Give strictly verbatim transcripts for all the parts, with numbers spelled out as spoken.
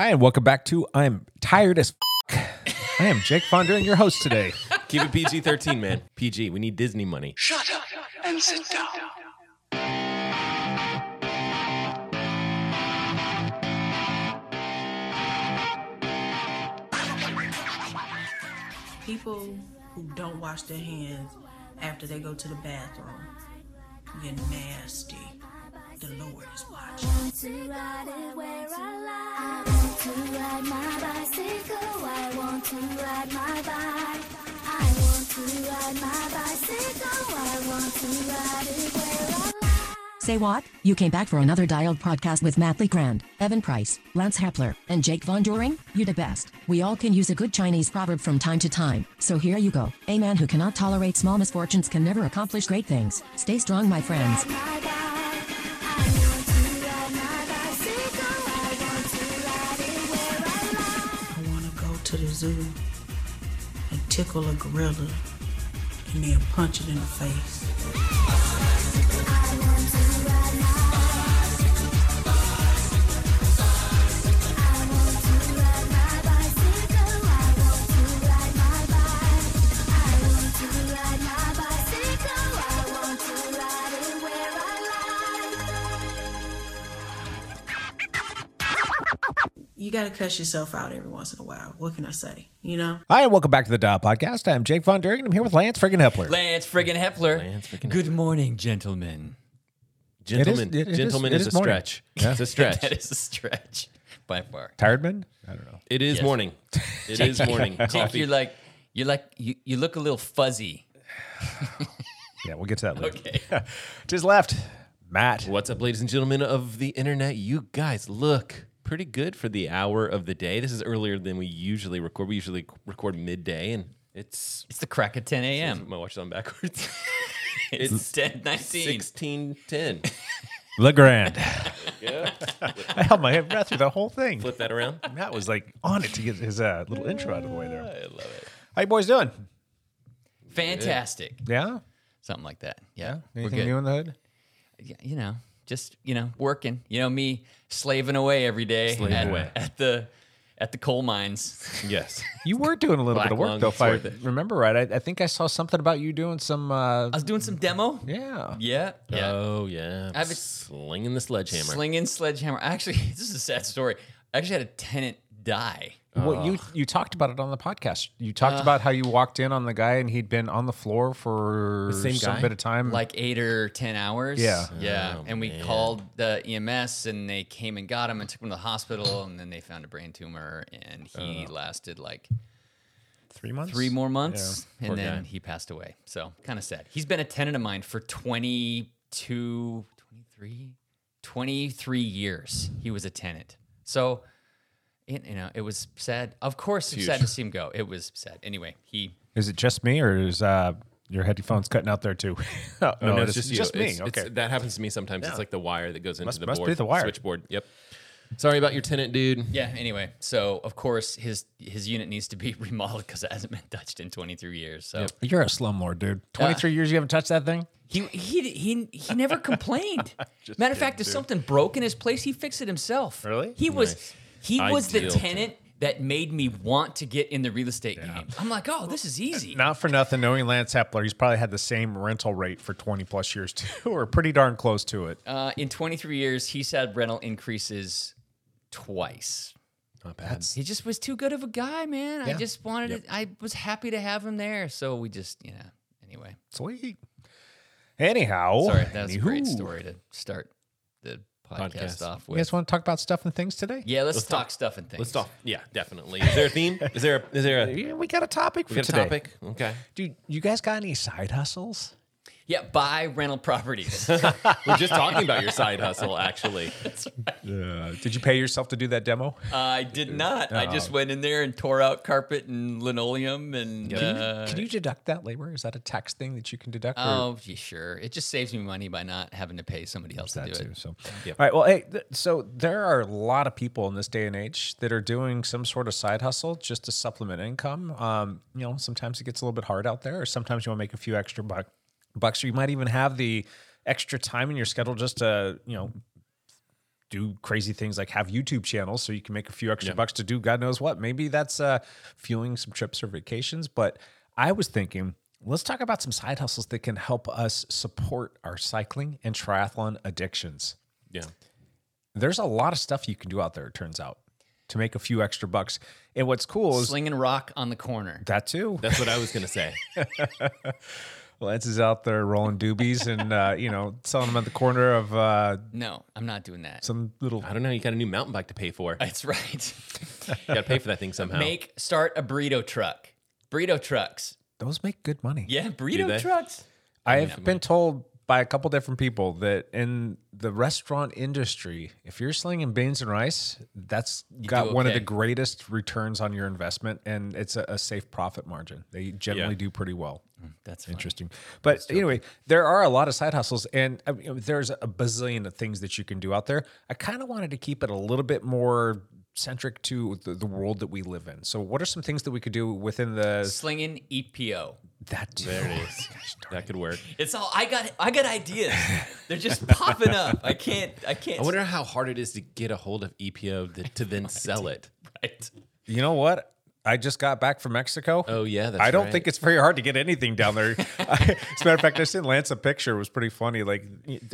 Hi, and welcome back to I'm Tired as F***. I am Jake Von During, your host today. Keep it P G thirteen, man. P G. We need Disney money. Shut up and sit down. People who don't wash their hands after they go to the bathroom get nasty. The Lord is watching. I want to ride it where I like. I want to ride my bicycle. I want to ride my bike. I want to ride my bicycle. I want to ride it where I like. Say what? You came back for another Dialed podcast with Matt Lee Grand, Evan Price, Lance Hepler, and Jake Von During? You the best. We all can use a good Chinese proverb from time to time. So here you go. A man who cannot tolerate small misfortunes can never accomplish great things. Stay strong, my friends. My bike. I want to ride my bicycle. I want to ride it where I like. I want to go to the zoo and tickle a gorilla and then punch it in the face. I want to ride my I want to ride my bicycle. I want to ride my bike. I want to ride my bicycle. I want to ride it where I like. You got to cuss yourself out every once in a while. What can I say? You know? Hi, and welcome back to the Dial Podcast. I'm Jake Von During, and I'm here with Lance friggin' Hepler. Lance friggin' Hepler. Lance friggin' Good morning, gentlemen. Gentlemen, It is- it is- gentlemen it is, is a morning. stretch. Yeah. It's a stretch. That is a stretch by far. Tired man? I don't know. It is Yes. morning. It is morning. Jake, Coffee. you're like, you're like, you, you look a little fuzzy. Yeah, we'll get to that later. Okay. To his left, Matt. What's up, ladies and gentlemen of the internet? You guys look pretty good for the hour of the day. This is earlier than we usually record. We usually record midday, and it's It's the crack of ten a.m. my watch is on backwards. It's ten nineteen. sixteen ten. LeGrand. Yeah. I held my breath through the whole thing. Flip that around. Matt was like on it to get his uh, little intro out of the way there. I love it. How you boys doing? Fantastic. Yeah? Something like that. Yeah. We're Anything good. new in the hood? Yeah, you know, just, you know, working. You know, me slaving away every day Slaving at, away. at the at the coal mines. Yes. You were doing a little Black bit of work, lung, though, it's if I worth it. remember right. I, I think I saw something about you doing some, uh, I was doing some demo. yeah. Yeah. Yeah. Oh yeah. I have a- slinging the sledgehammer. Slinging sledgehammer. Actually, this is a sad story. I actually had a tenant die. Well, you you talked about it on the podcast. You talked about how you walked in on the guy and he'd been on the floor for The same some guy? bit of time. Like eight or ten hours. Yeah. Yeah. Oh, and we man. called the E M S and they came and got him and took him to the hospital and then they found a brain tumor and he lasted like three months. three more months Poor and then guy. he passed away. So kind of sad. He's been a tenant of mine for twenty-two, twenty-three, twenty-three years. He was a tenant. So, it, you know, it was sad. Of course, it was sad to see him go. It was sad. Anyway, he Is it just me, or is uh, your headphones cutting out there too? oh, No, no, it's just you. just me. It's- okay. it's- that happens to me sometimes. Yeah. It's like the wire that goes into Must- the must board. be the wire. Switchboard. Yep. Sorry about your tenant, dude. Yeah. Anyway, so of course his his unit needs to be remodeled because it hasn't been touched in twenty-three years. So You're a slumlord, dude. twenty-three years you haven't touched that thing? he he he he never complained. Matter of fact, if something broke in his place, he fixed it himself. Really? He was Nice. he was the Ideal. tenant that made me want to get in the real estate game. I'm like, oh, this is easy. Not for nothing, knowing Lance Hepler, he's probably had the same rental rate for twenty plus years too, or pretty darn close to it. Uh, in twenty-three years, he's had rental increases twice. Not bad. He just was too good of a guy, man. I Yeah. just wanted it. I was happy to have him there. So we just, you know, anyway. Sweet. Anyhow. Sorry, that was a great anywho. story to start the podcast, Podcast. off You with. guys want to talk about stuff and things today? Yeah, let's, Let's talk talk- stuff and things. Let's talk. Yeah, definitely. Is there a theme? Is there a, is there a, we Yeah, we got a topic for got a today. topic? Okay. Dude, you guys got any side hustles? Yeah, buy rental properties. We're just talking about your side hustle, actually. Uh, did you pay yourself to do that demo? I did not. I just went in there and tore out carpet and linoleum and. Can, Uh, you, can you deduct that labor? Is that a tax thing that you can deduct? or- oh, yeah, sure. It just saves me money by not having to pay somebody else to that do too. it. So, Yep. all right. Well, hey, th- so there are a lot of people in this day and age that are doing some sort of side hustle just to supplement income. Um, you know, sometimes it gets a little bit hard out there, or sometimes you want to make a few extra buck, bucks, or you might even have the extra time in your schedule just to, you know, do crazy things like have YouTube channels so you can make a few extra Yeah. bucks to do God knows what. Maybe that's uh, fueling some trips or vacations. But I was thinking, let's talk about some side hustles that can help us support our cycling and triathlon addictions. Yeah. There's a lot of stuff you can do out there, it turns out, to make a few extra bucks. And what's cool is Slinging rock on the corner. that too. That's what I was going to say. Lance is out there rolling doobies and, uh, you know, selling them at the corner of uh, No, I'm not doing that. some little. I don't know. You got a new mountain bike to pay for. You That's right. got to pay for that thing somehow. Make start a burrito truck. Burrito trucks. Those make good money. Yeah, Do burrito they? trucks. I have been told by a couple different people that in the restaurant industry, if you're slinging beans and rice, that's got do one of okay. the greatest returns on your investment, and it's a, a safe profit margin. They generally Yeah. do pretty well. That's funny. Interesting. But anyway, there are a lot of side hustles, and I mean, there's a bazillion of things that you can do out there. I kind of wanted to keep it a little bit more centric to the, the world that we live in. So what are some things that we could do within the Slinging E P O. that too? There it is. That could work. It's all I got. I got ideas. They're just popping up. I can't. I can't. I wonder how hard it is to get a hold of E P O to, to then sell it. Right. You know what? I just got back from Mexico. Oh, yeah, that's I don't right. think it's very hard to get anything down there. I, as a matter of fact, I sent Lance a picture. It was pretty funny. Like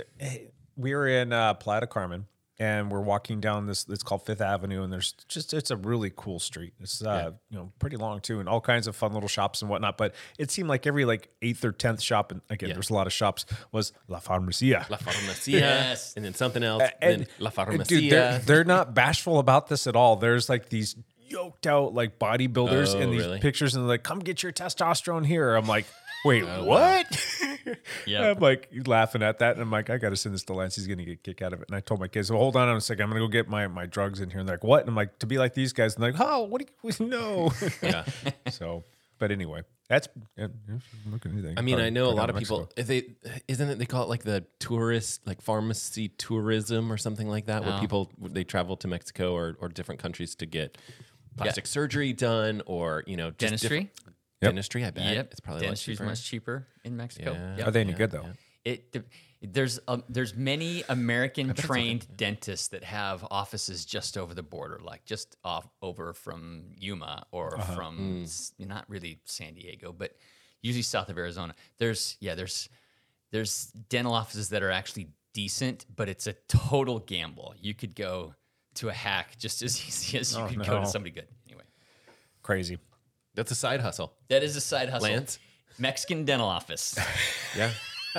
we were in uh, Playa del Carmen, and we're walking down this. It's called Fifth Avenue, and there's just it's a really cool street. It's uh, you know pretty long too, and all kinds of fun little shops and whatnot. But it seemed like every like eighth or tenth shop, and again, Yeah. there's a lot of shops, was La Farmacia. La Farmacia. Yes. And then something else. And- then La and Farmacia. dude, they're, they're not bashful about this at all. There's like these yoked out like bodybuilders Oh, in these really? pictures, and they're like, "Come get your testosterone here." I'm like, "Wait, Oh, what?" Yep. I'm like laughing at that, and I'm like, "I got to send this to Lance. He's gonna get a kick out of it." And I told my kids, "Well, hold on a second. I'm gonna go get my my drugs in here." And they're like, "What?" And I'm like, "To be like these guys." And they're like, "Oh, what do you no?" Yeah. So, but anyway, that's yeah, look at anything. I mean, Or- I know or a lot down of to people. Mexico. If they isn't it they call it like the tourist, like pharmacy tourism or something like that, where Oh. people they travel to Mexico or, or different countries to get plastic surgery done, or you know, just Dentistry? different- Dentistry, I bet. Yep. It's probably Dentistry's a lot cheaper. much cheaper in Mexico. Yeah. Yep. Are they any Yeah, good though? yeah. It the- there's um, there's many American trained dentists that have offices just over the border, like just off over from Yuma or Uh-huh. from Mm. s- not really San Diego, but usually south of Arizona. There's yeah, there's there's dental offices that are actually decent, but it's a total gamble. You could go to a hack just as easy as you Oh, could go no. to somebody good. Anyway, Crazy. That's a side hustle. that is a side hustle. Lance? Mexican dental office. Yeah.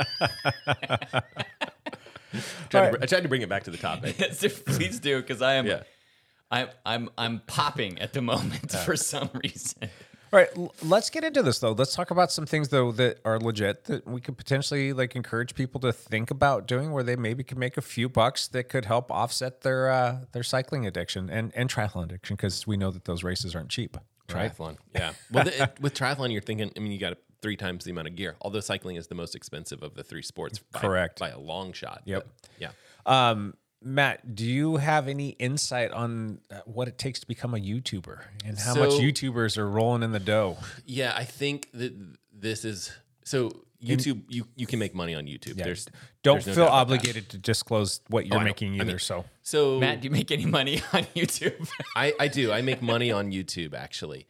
tried to, I tried to bring it back to the topic. Yes, please do, because I am Yeah. I'm I'm I'm popping at the moment for some reason. All right, l- let's get into this though. Let's talk about some things though that are legit that we could potentially like encourage people to think about doing, where they maybe could make a few bucks that could help offset their uh, their cycling addiction and and triathlon addiction, because we know that those races aren't cheap. Right? Triathlon. Yeah. Well, the, it- with triathlon, you're thinking, I mean, you got three times the amount of gear, although cycling is the most expensive of the three sports. By, Correct. By a long shot. Yep. But, yeah. Um, Matt, do you have any insight on uh, what it takes to become a YouTuber and how much So- YouTubers are rolling in the dough? Yeah. I think that this is so YouTube, you, you can make money on YouTube. Yeah. There's Don't there's no feel doubt about obligated to disclose what you're I know. making I either. mean- so that. So Matt, do you make any money on YouTube? I, I do. I make money on YouTube, actually.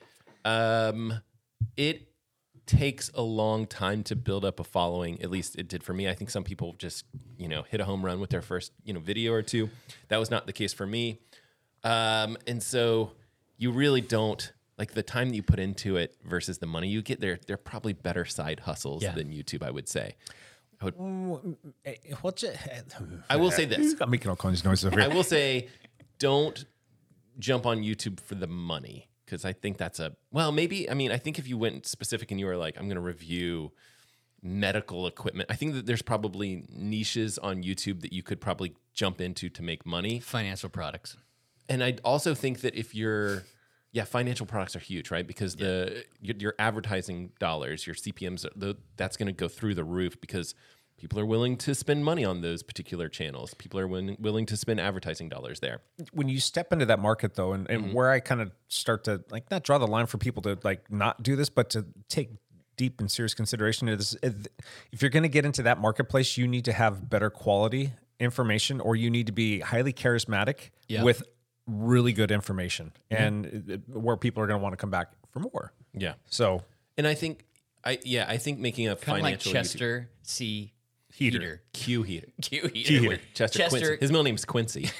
Um, it takes a long time to build up a following. At least it did for me. I think some people just, you know, hit a home run with their first, you know, video or two. That was not the case for me. Um, and so you really don't like the time that you put into it versus the money you get. They're they're probably better side hustles Yeah. than YouTube, I would say. I would, what's it? I will say this. I'm making all kinds of noises over I here. will say, don't jump on YouTube for the money, because I think that's a well, maybe. I mean, I think if you went specific and you were like, I'm going to review medical equipment, I think that there's probably niches on YouTube that you could probably jump into to make money. Financial products. And I also think that if you're, yeah, financial products are huge, right? Because the your, your advertising dollars, your C P Ms, the, that's going to go through the roof because people are willing to spend money on those particular channels. People are willing, willing to spend advertising dollars there. When you step into that market though, and, and where I kind of start to like not draw the line for people to like not do this, but to take deep and serious consideration of this, if you're going to get into that marketplace, you need to have better quality information or you need to be highly charismatic Yeah. with really good information and uh, where people are going to want to come back for more. Yeah. So And I think, I yeah, I think making a Kind of like financial YouTube- Chester C. Heater. Heater. Q heater. Q Heater. Q Heater. Chester, Chester- Quincy. His middle name's Quincy.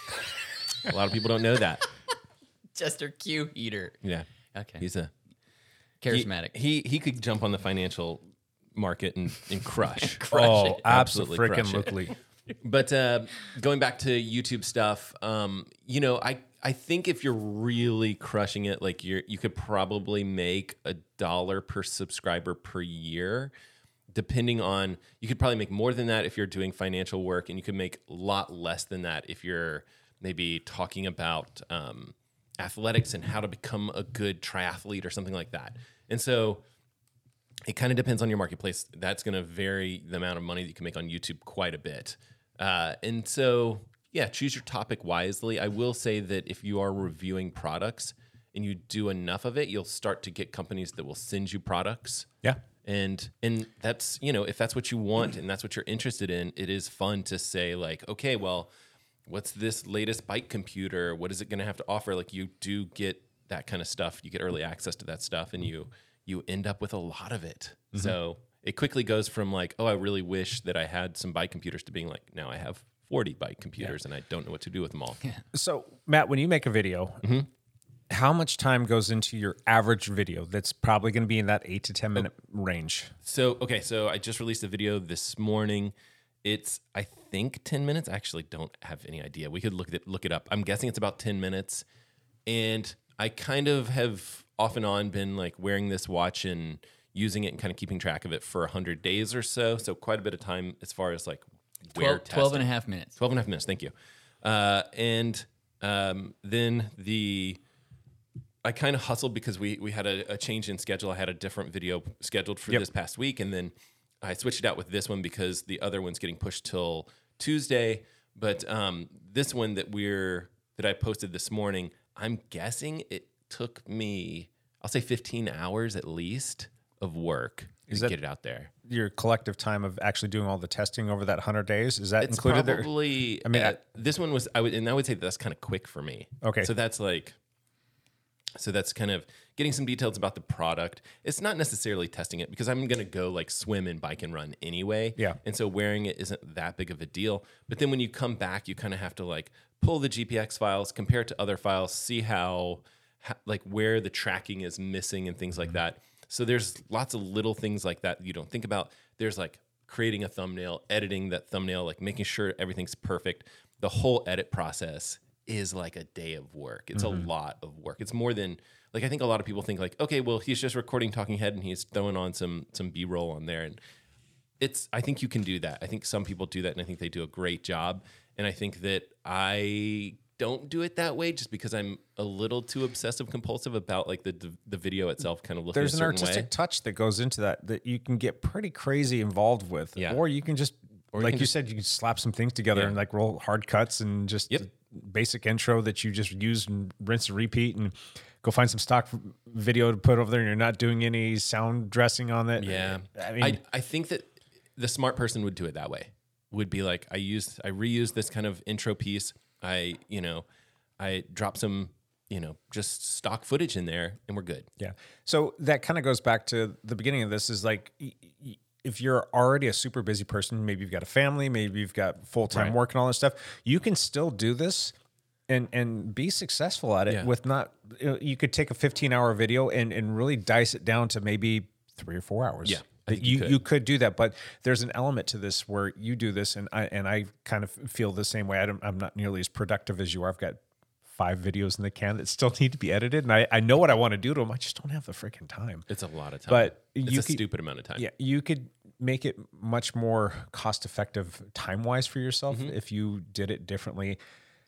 A lot of people don't know that. Chester Q Heater. Yeah. Okay. He's a he- Charismatic. He, he could jump on the financial market and, and crush. Crush oh, it. Absolutely absolutely. crush But uh, going back to YouTube stuff, um, you know, I I think if you're really crushing it, like you're you could probably make a dollar per subscriber per year, depending on. You could probably make more than that if you're doing financial work, and you could make a lot less than that if you're maybe talking about um, athletics and how to become a good triathlete or something like that. And so it kind of depends on your marketplace. That's going to vary the amount of money that you can make on YouTube quite a bit. Uh, and so, yeah, choose your topic wisely. I will say that if you are reviewing products and you do enough of it, you'll start to get companies that will send you products. Yeah. And and that's, you know, if that's what you want and that's what you're interested in, it is fun to say like, okay, well, what's this latest bike computer? What is it going to have to offer? Like you do get that kind of stuff. You get early access to that stuff and you you end up with a lot of it. Mm-hmm. So it quickly goes from like, oh, I really wish that I had some bike computers to being like, now I have forty bike computers yeah. and I don't know what to do with them all. So, Matt, when you make a video, mm-hmm. how much time goes into your average video that's probably going to be in that eight to ten minute oh. range? So, okay, so I just released a video this morning. It's, I think, ten minutes. I actually don't have any idea. We could look at look it up. I'm guessing it's about ten minutes. And I kind of have off and on been like wearing this watch and using it and kind of keeping track of it for one hundred days or so. So quite a bit of time as far as like wear twelve, twelve and a half minutes. twelve and a half minutes, thank you. Uh, and um, then the... I kind of hustled because we we had a, a change in schedule. I had a different video scheduled for yep. this past week, and then I switched it out with this one because the other one's getting pushed till Tuesday. But um, this one that we're that I posted this morning, I'm guessing it took me, I'll say fifteen hours at least of work Is to that get it out there. Your collective time of actually doing all the testing over that one hundred days, is that It's included probably, there? I mean, uh, I, this one was, I would, and I would say that's kind of quick for me. Okay. So that's like, So that's kind of getting some details about the product. It's not necessarily testing it because I'm going to go like swim and bike and run anyway. Yeah. And so wearing it isn't that big of a deal. But then when you come back, you kind of have to like pull the G P X files, compare it to other files, see how, how like where the tracking is missing and things like that. So there's lots of little things like that you don't think about. There's like creating a thumbnail, editing that thumbnail, like making sure everything's perfect. The whole edit process is like a day of work. It's mm-hmm. a lot of work. It's more than like I think a lot of people think like, okay, well, he's just recording Talking Head and he's throwing on some some B-roll on there. And it's I think you can do that. I think some people do that and I think they do a great job. And I think that I don't do it that way just because I'm a little too obsessive compulsive about like the the video itself kind of looking there's a an certain artistic way. touch that goes into that that you can get pretty crazy involved with. Yeah. Or you can just Or you like can you just- said, you can slap some things together Yeah. and like roll hard cuts and just Yep. the basic intro that you just use and rinse and repeat and go find some stock video to put over there and you're not doing any sound dressing on it. Yeah. I mean, I, I think that the smart person would do it that way. Would be like, I used, I reused this kind of intro piece. I, you know, I dropped some, you know, just stock footage in there and we're good. yeah. So that kind of goes back to the beginning of this is like, y- y- if you're already a super busy person, maybe you've got a family, maybe you've got full-time Right. work and all this stuff, you can still do this and and be successful at it Yeah. with not, you know, you could take a fifteen hour video and, and really dice it down to maybe three or four hours. Yeah, I think you, you could. you could do that, but there's an element to this where you do this and I, and I kind of feel the same way. I don't, I'm not nearly as productive as you are. I've got five videos in the can that still need to be edited. And I, I know what I want to do to them. I just don't have the freaking time. It's a lot of time. But it's you a could- stupid amount of time. Yeah, you could make it much more cost effective time wise for yourself Mm-hmm. if you did it differently.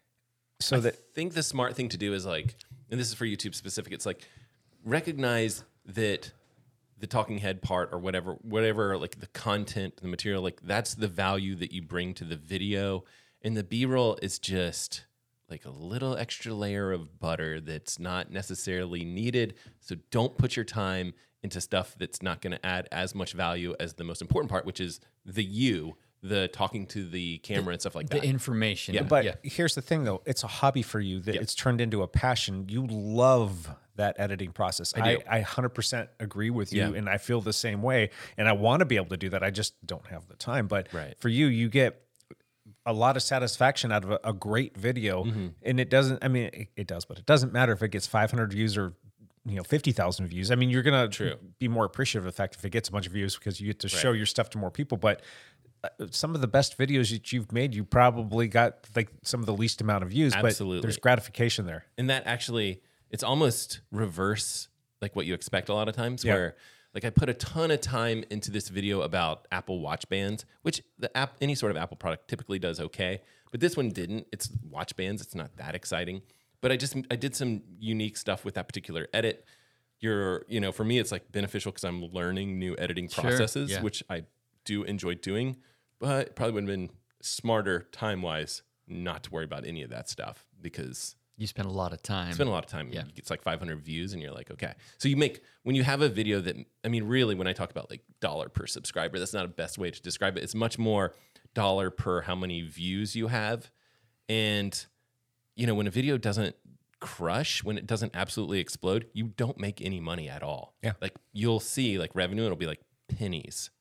So I that think the smart thing to do is like, and this is for YouTube specific, it's like recognize that the talking head part or whatever, whatever, like the content, the material, like that's the value that you bring to the video. And the B-roll is just like a little extra layer of butter that's not necessarily needed. So don't put your time into stuff that's not going to add as much value as the most important part, which is the you the talking to the camera and stuff like The that. information. Yeah. But yeah. here's the thing, though. It's a hobby for you that Yep. it's turned into a passion. You love that editing process. I I, do. I one hundred percent agree with you, Yeah. and I feel the same way. And I want to be able to do that. I just don't have the time. But Right. for you, you get a lot of satisfaction out of a, a great video. Mm-hmm. And it doesn't, I mean, it, it does, but it doesn't matter if it gets five hundred views or you know fifty thousand views. I mean, you're going to be more appreciative of the fact if it gets a bunch of views because you get to show your stuff to more people. But uh, some of the best videos that you've made, you probably got like some of the least amount of views, Absolutely. but there's gratification there. And that actually, it's almost reverse like what you expect a lot of times Yeah. where like I put a ton of time into this video about Apple Watch bands, which the app, any sort of Apple product typically does okay, but this one didn't. It's watch bands. It's not that exciting, but I just, I did some unique stuff with that particular edit. You're, you know, for me, it's like beneficial because I'm learning new editing processes, yeah. which I do enjoy doing, but it probably would have been smarter time wise not to worry about any of that stuff because You spend a lot of time. spend a lot of time. Yeah. It's like five hundred views, and you're like, okay. So you make when you have a video that I mean, really, when I talk about like dollar per subscriber, that's not a best way to describe it. It's much more dollar per how many views you have, and you know when a video doesn't crush, when it doesn't absolutely explode, you don't make any money at all. Yeah. like you'll see like revenue, it'll be like pennies.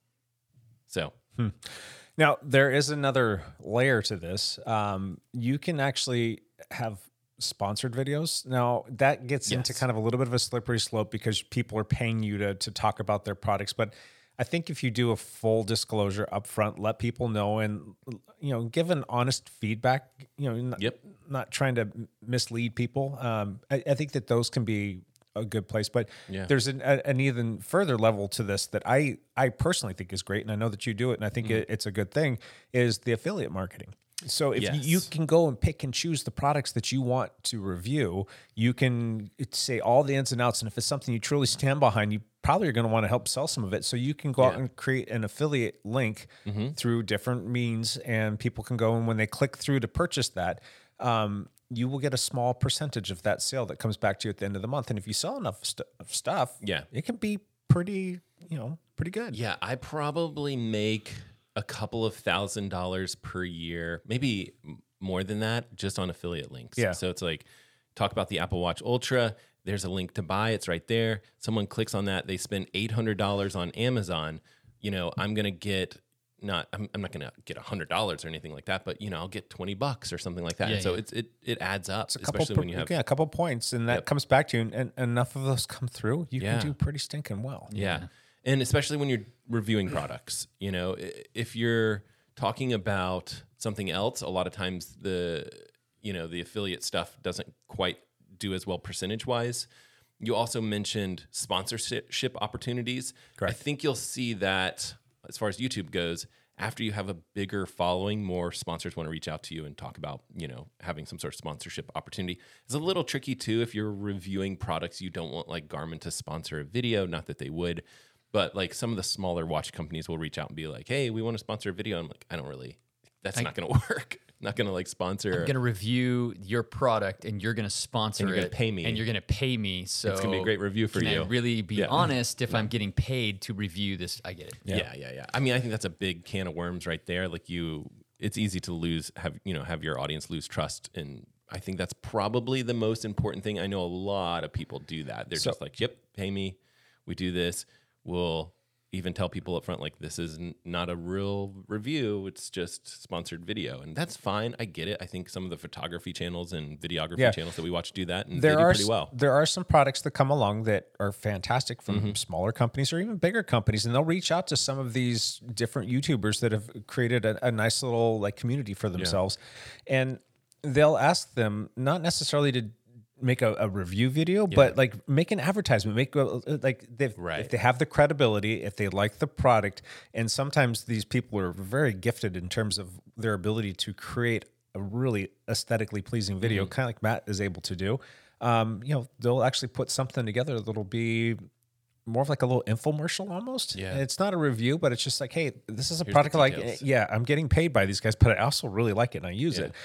So Now, there is another layer to this. Um, you can actually have sponsored videos. Now, that gets into Yes. kind of a little bit of a slippery slope because people are paying you to, to talk about their products. But I think if you do a full disclosure up front, let people know and, you know, give an honest feedback, you know, not, Yep. not trying to mislead people. Um, I, I think that those can be a good place, but Yeah. there's an, a, an even further level to this that I, I personally think is great. And I know that you do it and I think it, it's a good thing is the affiliate marketing. So if Yes. you, you can go and pick and choose the products that you want to review, you can say all the ins and outs. And if it's something you truly stand behind, you probably are going to want to help sell some of it. So you can go out Yeah. and create an affiliate link through different means and people can go and when they click through to purchase that, um, you will get a small percentage of that sale that comes back to you at the end of the month. And if you sell enough st- of stuff, Yeah. it can be pretty, you know, pretty good. yeah, I probably make a couple of thousand dollars per year, maybe m- more than that, just on affiliate links. Yeah. So it's like, talk about the Apple Watch Ultra. There's a link to buy. It's right there. Someone clicks on that. They spend eight hundred dollars on Amazon. You know, I'm going to get not, I'm, I'm not going to get one hundred dollars or anything like that, but you know, I'll get twenty bucks or something like that. Yeah, and so yeah. it's, it, it adds up, A couple, especially per- when you have, yeah, a couple points, and that Yep. comes back to you, and, and enough of those come through, you Yeah. can do pretty stinking well. Yeah. And especially when you're reviewing products, you know, i- if you're talking about something else, a lot of times the, you know, the affiliate stuff doesn't quite do as well percentage wise. You also mentioned sponsorship opportunities. Correct. I think you'll see that as far as YouTube goes, after you have a bigger following, more sponsors want to reach out to you and talk about, you know, having some sort of sponsorship opportunity. It's a little tricky too if you're reviewing products. You don't want like Garmin to sponsor a video, not that they would, but like some of the smaller watch companies will reach out and be like, "Hey, we want to sponsor a video." I'm like, I don't really. That's not going to work. Not going to like sponsor. I'm going to review your product and you're going to sponsor And you're it. gonna pay me. And you're going to pay me. So It's gonna be a great review for can you. I really be Yeah. honest if I'm getting paid to review this? I get it. Yeah. yeah, yeah, I mean, I think that's a big can of worms right there. Like you, it's easy to lose, have you know, have your audience lose trust, and I think that's probably the most important thing. I know a lot of people do that. They're So- just like, "Yep, pay me. We do this. We'll even tell people up front like this is n- not a real review. It's just sponsored video," and that's fine. I get it. I think some of the photography channels and videography Yeah. channels that we watch do that, and There they do are pretty s- well. there are some products that come along that are fantastic from Mm-hmm. smaller companies or even bigger companies, and they'll reach out to some of these different YouTubers that have created a, a nice little like community for themselves, and they'll ask them not necessarily to make a, a review video, but like make an advertisement, make a, like they've, Right. if they have the credibility, if they like the product, and sometimes these people are very gifted in terms of their ability to create a really aesthetically pleasing video, Mm-hmm. kind of like Matt is able to do. Um, you know, they'll actually put something together that'll be more of like a little infomercial almost. Yeah. And it's not a review, but it's just like, hey, this is a Here's the product I like. details. Yeah, I'm getting paid by these guys, but I also really like it and I use Yeah. it.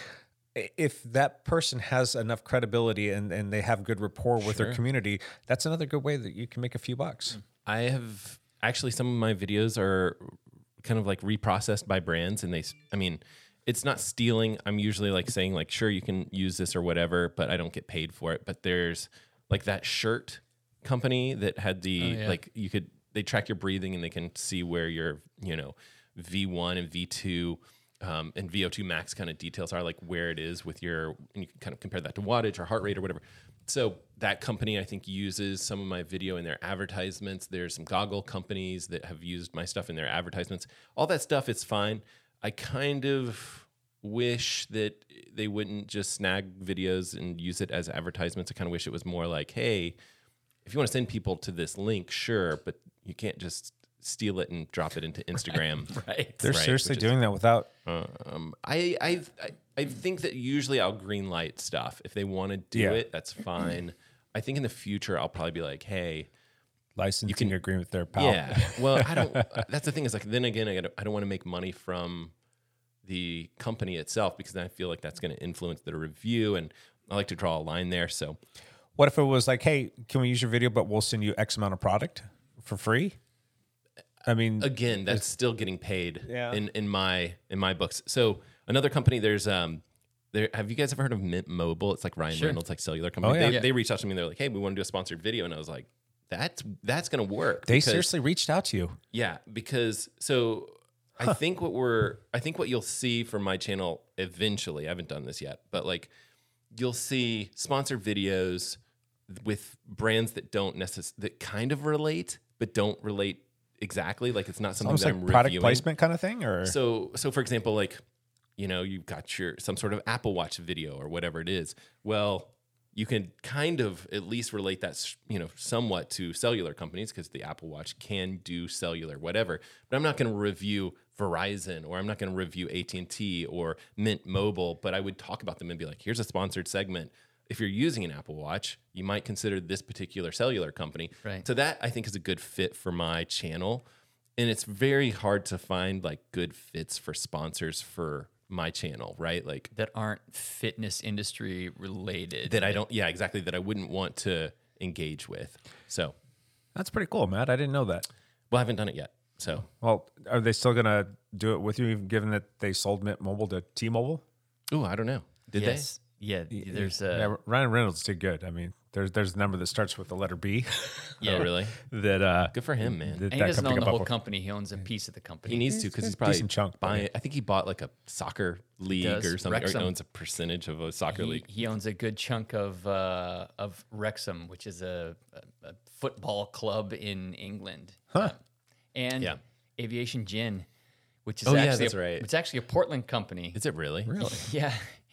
If that person has enough credibility and, and they have good rapport with their community, that's another good way that you can make a few bucks. I have actually some of my videos are kind of like reprocessed by brands, and they, s- I mean, it's not stealing. I'm usually like saying like, sure, you can use this or whatever, but I don't get paid for it. But there's like that shirt company that had the yeah. like you could they track your breathing and they can see where your you know V one and V two um, and V O two max kind of details are, like where it is with your, and you can kind of compare that to wattage or heart rate or whatever. So that company, I think, uses some of my video in their advertisements. There's some goggle companies that have used my stuff in their advertisements. All that stuff, it's fine. I kind of wish that they wouldn't just snag videos and use it as advertisements. I kind of wish it was more like, hey, if you want to send people to this link, sure, but you can't just steal it and drop it into Instagram. Right. They're Right, seriously which is- doing that without. Um, I, I I I think that usually I'll green light stuff. If they want to do Yeah. it, that's fine. I think in the future I'll probably be like, hey, licensing can- agreement with their pal. yeah. Well, I don't. That's the thing is like then again I don't, I don't want to make money from the company itself because then I feel like that's going to influence the review, and I like to draw a line there. So What if it was like, hey, can we use your video, but we'll send you X amount of product for free? I mean, again, that's still getting paid Yeah. in, in my in my books. So another company, there's um, there. Have you guys ever heard of Mint Mobile? It's like Ryan Sure. Reynolds, like cellular company. Oh, yeah. They, Yeah. they reached out to me. They're like, hey, we want to do a sponsored video, and I was like, that's that's gonna work. they because- seriously reached out to you. yeah, because so I think what we're I think what you'll see from my channel eventually. I haven't done this yet, but like you'll see sponsored videos with brands that don't necessarily that kind of relate, but don't relate exactly. Like it's not something Almost that like I'm product reviewing. placement kind of thing, or So, so for example, like, you know, you've got your some sort of Apple Watch video or whatever it is. Well, you can kind of at least relate that, s- you know, somewhat to cellular companies because the Apple Watch can do cellular, whatever. But I'm not going to review Verizon or I'm not going to review A T and T or Mint Mobile. But I would talk about them and be like, here's a sponsored segment. If you're using an Apple Watch, you might consider this particular cellular company. Right. So that I think is a good fit for my channel. And it's very hard to find like good fits for sponsors for my channel, right? Like That aren't fitness industry related. that I don't, yeah, exactly, that I wouldn't want to engage with. So, that's pretty cool, Matt. I didn't know that. well, I haven't done it yet. So, Well, are they still gonna do it with you, even given that they sold Mint Mobile to T-Mobile? ooh, I don't know. Did yes. Yeah. There's a. yeah, Ryan Reynolds did good. I mean, there's there's a number that starts with the letter B. they? Oh, really? that uh, Good for him, man. that, And he that doesn't company own the got whole bought for- company. He owns a piece of the company. He needs to because a he's probably decent chunk, but buying. yeah. I think he bought like a soccer league does. or something, or Wrexham. he owns a percentage of a soccer he, league. he owns a good chunk of uh, of Wrexham, which is a, a, a football club in England. Huh. And Yeah. Aviation Gin, which is Oh, yeah, actually that's a, right. It's actually a Portland company. Is it really? Really? Yeah.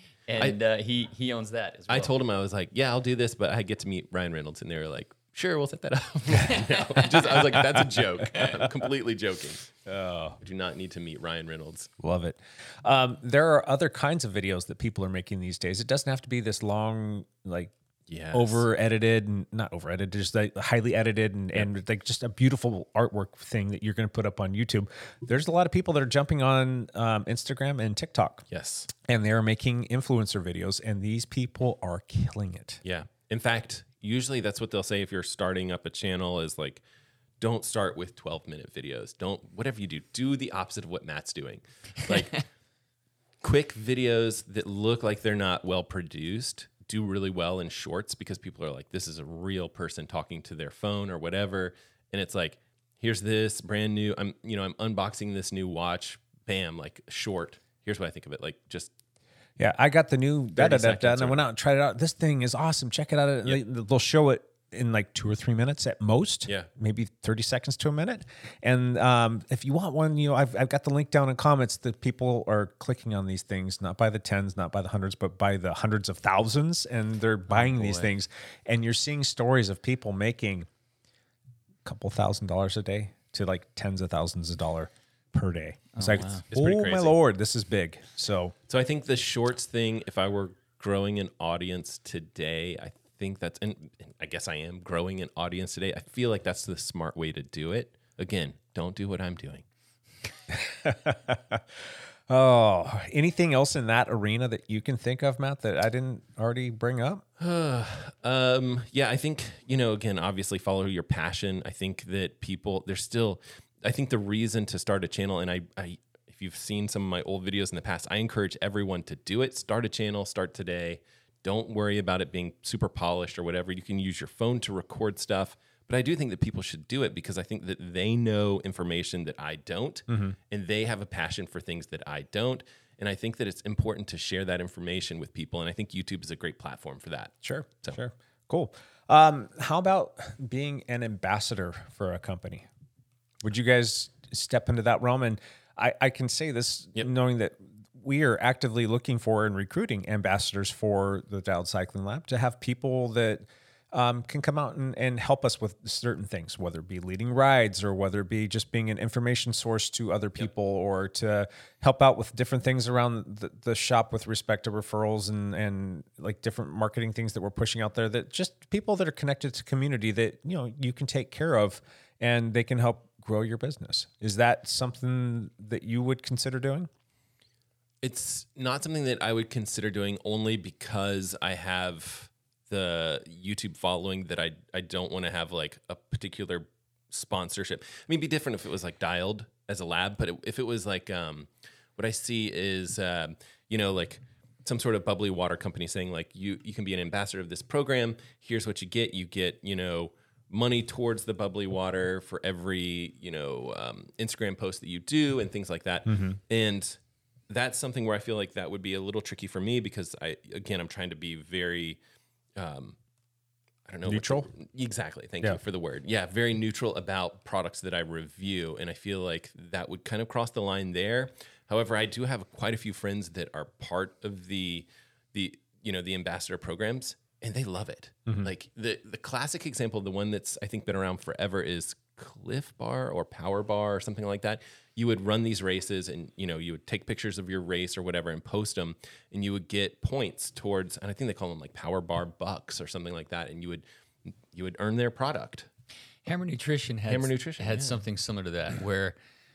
And uh, he he owns that as well. I told him I was like, yeah, I'll do this, but I get to meet Ryan Reynolds, and they were like, sure, we'll set that up. No, just I was like, that's a joke. I'm completely joking. Oh, I do not need to meet Ryan Reynolds. Love it. Um, there are other kinds of videos that people are making these days. It doesn't have to be this long, like Yes. over edited and not over edited, just like highly edited and, and like just a beautiful artwork thing that you're going to put up on YouTube. There's a lot of people that are jumping on um, Instagram and TikTok, Yes. and they're making influencer videos, and these people are killing it. Yeah. In fact, usually that's what they'll say if you're starting up a channel is like, don't start with twelve minute videos. Don't, whatever you do, do the opposite of what Matt's doing. Like quick videos that look like they're not well produced do really well in shorts because people are like, this is a real person talking to their phone or whatever. And it's like, here's this brand new, I'm, you know, I'm unboxing this new watch. Bam, like short. Here's what I think of it. Like just Yeah, I got the new da da da da, seconds and I or- went out and tried it out. This thing is awesome. Check it out. And they, they'll show it in like two or three minutes at most. Yeah. maybe thirty seconds to a minute. And um, if you want one, you know, I've I've got the link down in comments that people are clicking on these things, not by the tens, not by the hundreds, but by the hundreds of thousands, and they're buying these things. And you're seeing stories of people making a couple thousand dollars a day to like tens of thousands of dollars per day. It's like, It's pretty oh my crazy. Lord, this is big. So So I think the shorts thing, if I were growing an audience today, I think that's, and, and I guess I am growing an audience today. I feel like that's the smart way to do it. Again, don't do what I'm doing. Oh, anything else in that arena that you can think of, Matt, that I didn't already bring up? Um, yeah, I think, you know, again, obviously follow your passion. I think that people, there's still, I think the reason to start a channel, and I, I, if you've seen some of my old videos in the past, I encourage everyone to do it. Start a channel, start today. Don't worry about it being super polished or whatever. You can use your phone to record stuff. But I do think that people should do it because I think that they know information that I don't, mm-hmm. and they have a passion for things that I don't. And I think that it's important to share that information with people. And I think YouTube is a great platform for that. Sure, So. sure. Cool. Um, how about being an ambassador for a company? Would you guys step into that realm? And I, I can say this Yep. knowing that we are actively looking for and recruiting ambassadors for the Dialed Cycling Lab to have people that um, can come out and, and help us with certain things, whether it be leading rides or whether it be just being an information source to other people yep. or to help out with different things around the, the shop with respect to referrals and, and like different marketing things that we're pushing out there, that just people that are connected to community that, you know, you can take care of and they can help grow your business. Is that something that you would consider doing? It's not something that I would consider doing only because I have the YouTube following that I I don't want to have like a particular sponsorship. I mean, it'd be different if it was like Dialed as a lab, but it, if it was like um, what I see is uh, you know, like some sort of bubbly water company saying like you you can be an ambassador of this program. Here's what you get. You get, you know, money towards the bubbly water for every, you know, um, Instagram post that you do and things like that. Mm-hmm. And that's something where I feel like that would be a little tricky for me because I, again, I'm trying to be very, um, I don't know. Neutral? The, exactly. Thank yeah. you for the word. Yeah. Very neutral about products that I review. And I feel like that would kind of cross the line there. However, I do have quite a few friends that are part of the, the, you know, the ambassador programs, and they love it. Mm-hmm. Like the, the classic example, the one that's I think been around forever is Cliff Bar or Power Bar or something like that. You would run these races and, you know, you would take pictures of your race or whatever and post them, and you would get points towards, and I think they call them like Power Bar bucks or something like that. And you would, you would earn their product. Hammer Nutrition had, Hammer Nutrition, had yeah. something similar to that where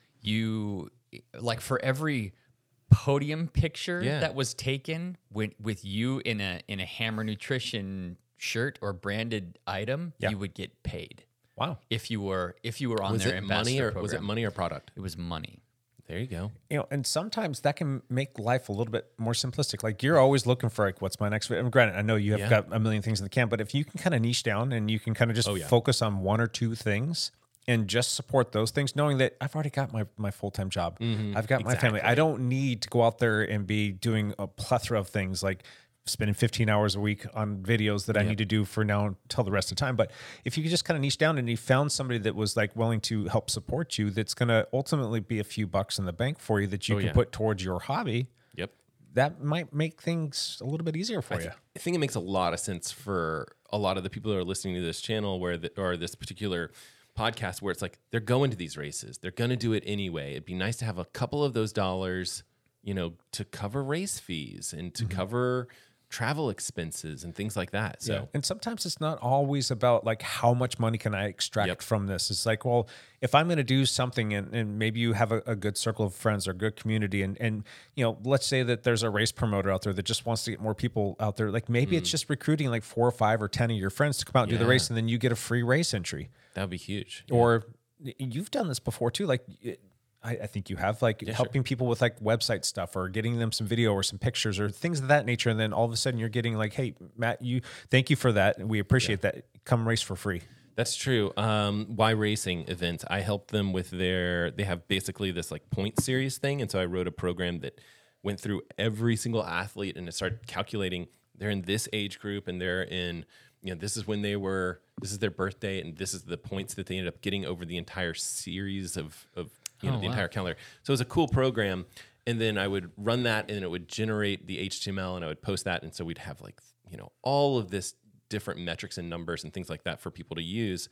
you, like for every podium picture Yeah. that was taken with, with you in a, in a Hammer Nutrition shirt or branded item, Yeah. you would get paid. Wow. If you were if you were on Was their it ambassador money or program. was it money or product? It was money. There you go. You know, and sometimes that can make life a little bit more simplistic. Like you're always looking for like, what's my next video? And granted, I know you have Yeah. got a million things in the can, but if you can kind of niche down and you can kind of just Oh, yeah. focus on one or two things and just support those things, knowing that I've already got my, my full-time job. I've got my family. Exactly. I don't need to go out there and be doing a plethora of things like spending fifteen hours a week on videos that I Yep. need to do for now until the rest of the time. But if you could just kind of niche down and you found somebody that was like willing to help support you, that's going to ultimately be a few bucks in the bank for you that you Oh, can yeah. put towards your hobby, Yep. that might make things a little bit easier for I, you. th- I think it makes a lot of sense for a lot of the people that are listening to this channel where the, or this particular podcast where it's like they're going to these races. They're going to do it anyway. It'd be nice to have a couple of those dollars, you know, to cover race fees and to Mm-hmm. cover travel expenses and things like that. So Yeah. And sometimes it's not always about like how much money can I extract Yep. from this. It's like, well, if I'm going to do something and, and maybe you have a, a good circle of friends or good community and, and, you know, let's say that there's a race promoter out there that just wants to get more people out there. Like maybe it's just recruiting like four or five or ten of your friends to come out and do the Yeah. race. And then you get a free race entry. that would be huge. Or you've done this before too. Like it- I, I think you have like helping people with like website stuff or getting them some video or some pictures or things of that nature. And then all of a sudden you're getting like, hey, Matt, you thank you for that. We appreciate that. Come race for free. That's true. Um, Why Racing events, I helped them with their, they have basically this like point series thing. And so I wrote a program that went through every single athlete and it started calculating they're in this age group and they're in, you know, this is when they were, this is their birthday and this is the points that they ended up getting over the entire series of, of you know, Oh, the wow. entire calendar. So it was a cool program. And then I would run that and it would generate the H T M L and I would post that. And so we'd have like, you know, all of this different metrics and numbers and things like that for people to use.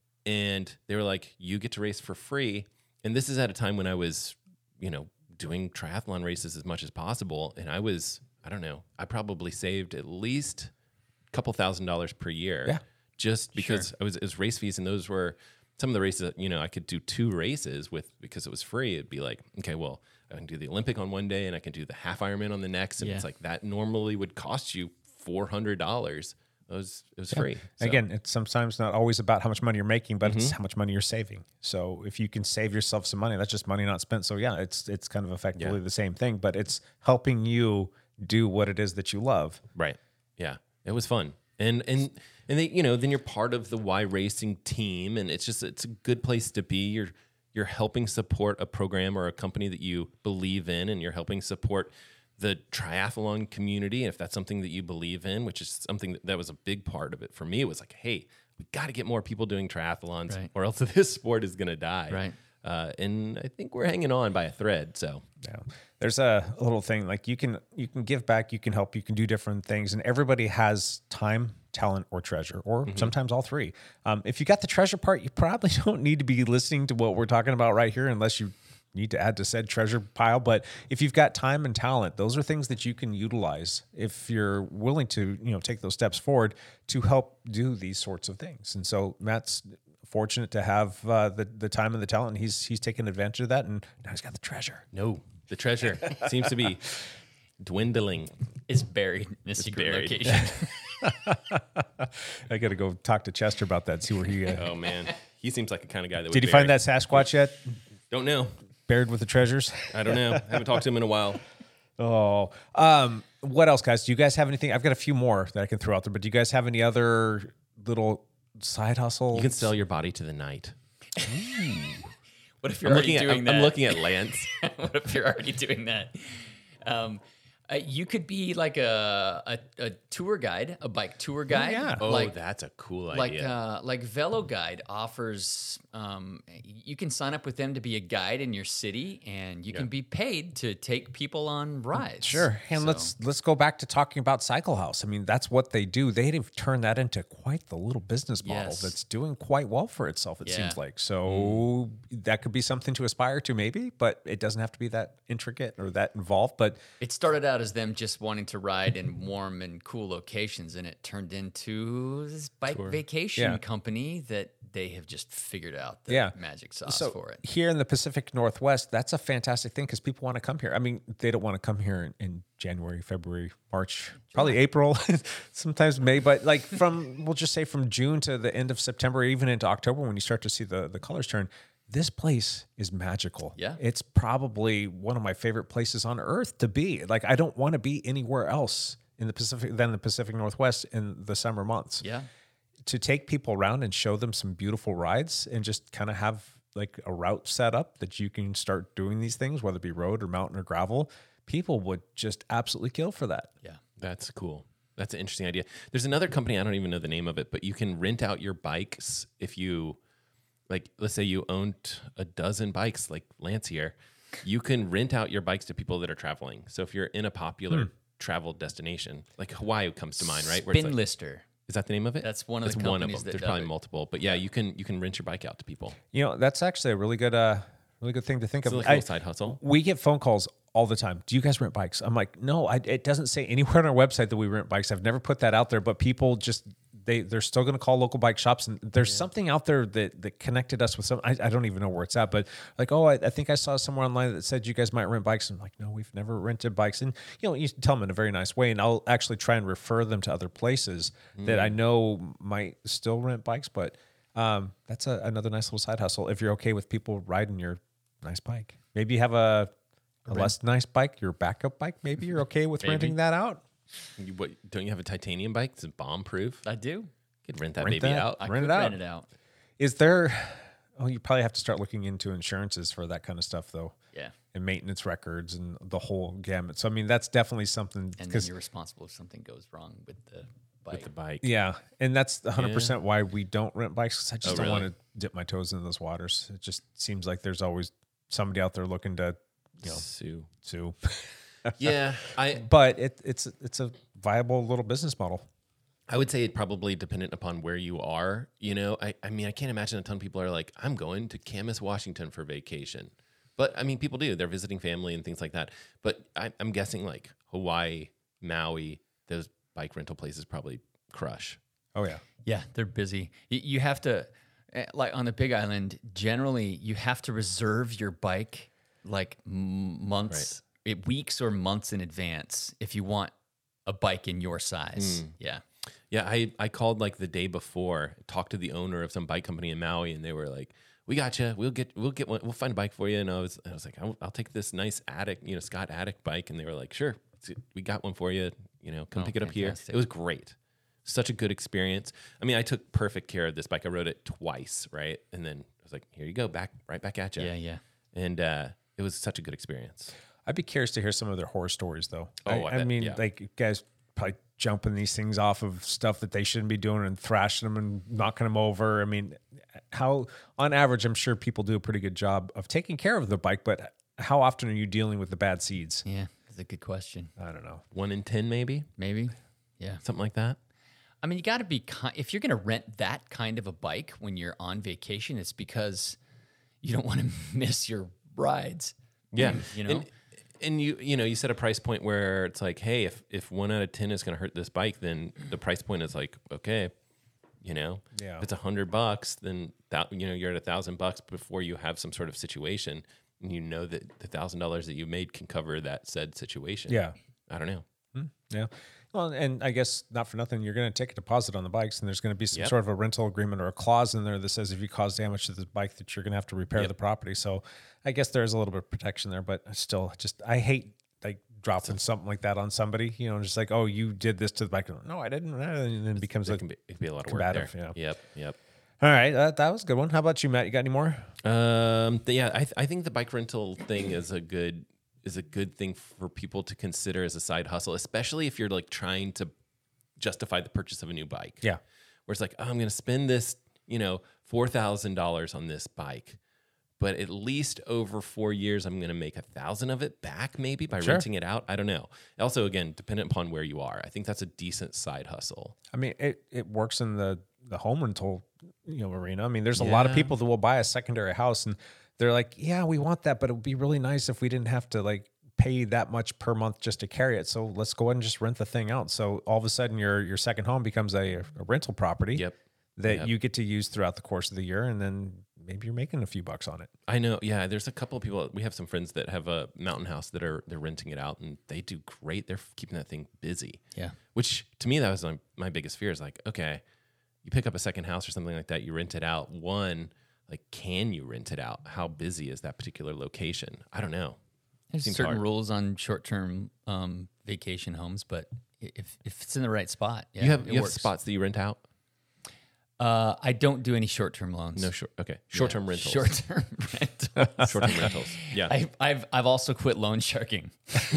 And they were like, you get to race for free. And this is at a time when I was, you know, doing triathlon races as much as possible. And I was, I don't know, I probably saved at least a couple thousand dollars per year. Yeah. Just because I was, it was race fees. And those were some of the races that, you know, I could do two races with because it was free. It'd be like, okay, well, I can do the Olympic on one day and I can do the half Ironman on the next. And Yeah. it's like that normally would cost you four hundred dollars. was it was free. So, Again, it's sometimes not always about how much money you're making, but it's how much money you're saving. So if you can save yourself some money, that's just money not spent. So yeah, it's it's kind of effectively Yeah. the same thing, but it's helping you do what it is that you love. right. Yeah, it was fun, and and and they, you know, then you're part of the Y Racing team, and it's just it's a good place to be. You're you're helping support a program or a company that you believe in, and you're helping support the triathlon community. And if that's something that you believe in, which is something that, that was a big part of it for me, it was like, hey, we got to get more people doing triathlons, Right. or else this sport is going to die. Right. Uh, and I think we're hanging on by a thread. So Yeah. There's a little thing like you can you can give back, you can help, you can do different things, and everybody has time, talent, or treasure, or sometimes all three. Um, if you got the treasure part, you probably don't need to be listening to what we're talking about right here, unless you need to add to said treasure pile. But if you've got time and talent, those are things that you can utilize if you're willing to, you know, take those steps forward to help do these sorts of things. And so Matt's fortunate to have uh, the the time and the talent. And he's he's taken advantage of that, and now he's got the treasure. no, the treasure seems to be dwindling. It's buried in a secret buried. location. I got to go talk to Chester about that. See where he. Uh, Oh man, he seems like a kind of guy that would did he find bury- that Sasquatch yet? Don't know. Buried with the treasures. I don't know. Haven't talked to him in a while. Oh, um, what else, guys? Do you guys have anything? I've got a few more that I can throw out there, but do you guys have any other little side hustles? You can sell your body to the night. What if you're I'm already looking at doing I'm, that? I'm looking at Lance. What if you're already doing that? Um, uh, you could be like a, a a tour guide, a bike tour guide. yeah. Oh, like that's a cool like idea. uh, like Velo Guide offers. Um, you can sign up with them to be a guide in your city, and you can be paid to take people on rides. Sure. And So- let's let's go back to talking about Cycle House. I mean, that's what they do. They've turned that into quite the little business model Yes. that's doing quite well for itself, it Yeah. seems like. So that could be something to aspire to maybe, but it doesn't have to be that intricate or that involved. But It started out as them just wanting to ride in warm and cool locations, and it turned into this bike vacation Yeah. company that they have just figured out the Yeah. magic sauce so for it. here in the Pacific Northwest, that's a fantastic thing because people want to come here. I mean, they don't want to come here in, in January, February, March, probably April, sometimes May, but like from, we'll just say from June to the end of September, even into October, when you start to see the, the colors turn, this place is magical. Yeah. It's probably one of my favorite places on earth to be. Like, I don't want to be anywhere else in the Pacific than the Pacific Northwest in the summer months. Yeah. To take people around and show them some beautiful rides and just kind of have like a route set up that you can start doing these things, whether it be road or mountain or gravel, people would just absolutely kill for that. Yeah. That's cool. That's an interesting idea. There's another company, I don't even know the name of it, but you can rent out your bikes if you, like, let's say you owned a dozen bikes, like Lance here. You can rent out your bikes to people that are traveling. So if you're in a popular travel destination, like Hawaii comes to mind, right? Where it's Spin like- Lister. Is that the name of it? That's one of the That's one of companies them. that There's does probably it. multiple, but yeah, you can you can rent your bike out to people. You know, that's actually a really good, uh, really good thing to think It's of. like a little I- side hustle. We get phone calls all the time. Do you guys rent bikes? I'm like, no, I, it doesn't say anywhere on our website that we rent bikes. I've never put that out there, but people just, they, they're still going to call local bike shops. And there's something out there that, that connected us with some, I, I don't even know where it's at, but like, oh, I, I think I saw somewhere online that said you guys might rent bikes. And I'm like, no, we've never rented bikes. And, you know, you tell them in a very nice way, and I'll actually try and refer them to other places that I know might still rent bikes. But um, that's a, another nice little side hustle if you're okay with people riding your nice bike. Maybe you have a, a less nice bike, your backup bike. Maybe you're okay with renting that out. You, what, don't you have a titanium bike? It's bomb proof. I do. You could rent that Rent baby that. out. I Rent could it out. rent it out. Is there? Oh, you probably have to start looking into insurances for that kind of stuff, though, Yeah. and maintenance records and the whole gamut. So, I mean, that's definitely something. And then Because you're responsible if something goes wrong with the bike. With the bike. yeah, and that's one hundred percent why we don't rent bikes. 'Cause I just Oh, don't really? want to dip my toes into those waters. It just seems like there's always somebody out there looking to, you know, Sue. sue. Yeah, I But it, it's it's a viable little business model. I would say it probably dependent upon where you are. You know, I, I mean, I can't imagine a ton of people are like, I'm going to Camas, Washington for vacation. But I mean, people do. They're visiting family and things like that. But I, I'm guessing like Hawaii, Maui, those bike rental places probably crush. Oh yeah. Yeah, they're busy. You, you have to, eh, like on the Big Island, generally you have to reserve your bike like m- months, it, weeks or months in advance if you want a bike in your size. Yeah. Yeah, I, I called like the day before, talked to the owner of some bike company in Maui, and they were like, "We got you. We'll get we'll get one. We'll find a bike for you." And I was I was like, "I'll, I'll take this nice Attic, you know, Scott Attic bike." And they were like, "Sure, we got one for you. You know, come Oh, pick it up here." fantastic. It was great. Such a good experience. I mean, I took perfect care of this bike. I rode it twice, right? And then I was like, "Here you go, back right back at you." Yeah, yeah. And uh, it was such a good experience. I'd be curious to hear some of their horror stories, though. Oh, I, I I bet, mean, yeah. like you guys probably jumping these things off of stuff that they shouldn't be doing and thrashing them and knocking them over. I mean, how on average, I'm sure people do a pretty good job of taking care of the bike, but how often are you dealing with the bad seeds? Yeah, that's a good question. I don't know. One in ten, maybe Maybe. Yeah. something like that. I mean, you got to be, ki- if you're going to rent that kind of a bike when you're on vacation, it's because you don't want to miss your rides. Yeah, You know? and, and you you know you set a price point where it's like, hey, if if one out of ten is going to hurt this bike, then the price point is like, okay, you know, Yeah. if it's a hundred bucks, then that you know you're at a thousand bucks before you have some sort of situation, and you know that the thousand dollars that you made can cover that said situation. Yeah. I don't know. Yeah. Well, and I guess not for nothing, you're going to take a deposit on the bikes, and there's going to be some Yep. sort of a rental agreement or a clause in there that says if you cause damage to the bike, that you're going to have to repair Yep. the property. So I guess there's a little bit of protection there, but still, just I hate like dropping something like that on somebody. You know, just like, oh, you did this to the bike. No, I didn't. And then it becomes It like, can be, it can be a lot of combative, work there. yeah. Yep. Yep. all right, that, that was a good one. How about you, Matt? You got any more? Um, th- yeah, I, th- I think the bike rental thing is a good is a good thing for people to consider as a side hustle, especially if you're like trying to justify the purchase of a new bike. Yeah. Where it's like, oh, I'm going to spend this, you know, four thousand dollars on this bike, but at least over four years, I'm going to make a thousand of it back, maybe by Sure. renting it out. I don't know. Also, again, dependent upon where you are. I think that's a decent side hustle. I mean, it, it works in the, the home rental, you know, arena. I mean, there's a lot of Yeah. people that will buy a secondary house and they're like, yeah, we want that, but it would be really nice if we didn't have to like pay that much per month just to carry it. So let's go ahead and just rent the thing out. So all of a sudden your, your second home becomes a, a rental property Yep. that Yep. you get to use throughout the course of the year. And then maybe you're making a few bucks on it. I know. Yeah, there's a couple of people. We have some friends that have a mountain house that are they're renting it out, and they do great. They're keeping that thing busy. Yeah. Which to me, that was my, my biggest fear. Is like, okay, you pick up a second house or something like that, you rent it out. One, like, can you rent it out? How busy is that particular location? I don't know. There's Seems certain hard. rules on short-term um, vacation homes, but i- if if it's in the right spot, yeah, you have it you have works. spots that you rent out. Uh, I don't do any short-term loans. No short. Okay, short term rentals. Short-term rentals. Short term rentals. Yeah, I, I've I've also quit loan sharking.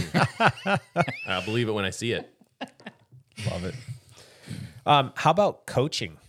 I'll believe it when I see it. Love it. Um, how about coaching?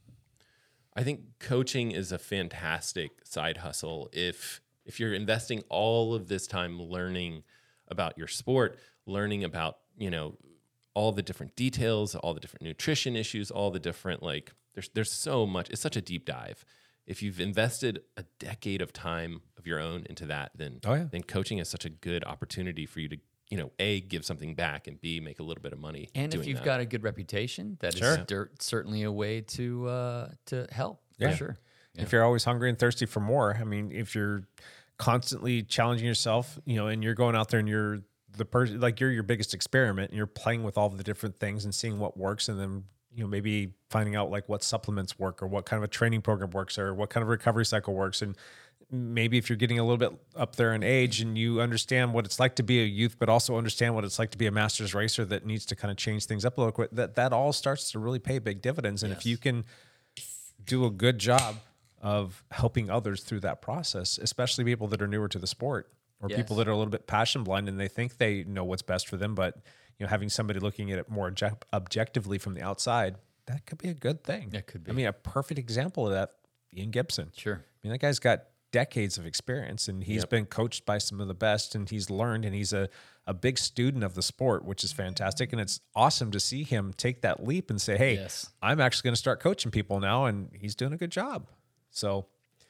I think coaching is a fantastic side hustle if if you're investing all of this time learning about your sport, learning about, you know, all the different details, all the different nutrition issues, all the different like there's there's so much. It's such a deep dive. If you've invested a decade of time of your own into that, then Oh, yeah. then coaching is such a good opportunity for you to, you know, A, give something back, and B, make a little bit of money. And if doing you've that. got a good reputation, that is Sure. dirt, certainly a way to uh, to help. Yeah. For sure. If you're always hungry and thirsty for more, I mean, if you're constantly challenging yourself, you know, and you're going out there and you're the person, like you're your biggest experiment and you're playing with all the different things and seeing what works. And then, you know, maybe finding out like what supplements work or what kind of a training program works or what kind of recovery cycle works. And maybe if you're getting a little bit up there in age and you understand what it's like to be a youth, but also understand what it's like to be a master's racer that needs to kind of change things up a little bit, that, that all starts to really pay big dividends. And if you can do a good job of helping others through that process, especially people that are newer to the sport or people Yes. that are a little bit passion blind and they think they know what's best for them, but you know, having somebody looking at it more object- objectively from the outside, that could be a good thing. That could be. I mean, a perfect example of that, Ian Gibson. Sure. I mean, that guy's got decades of experience and he's Yep. been coached by some of the best and he's learned and he's a, a big student of the sport, which is fantastic. And it's awesome to see him take that leap and say, hey, Yes. I'm actually going to start coaching people now. And he's doing a good job. So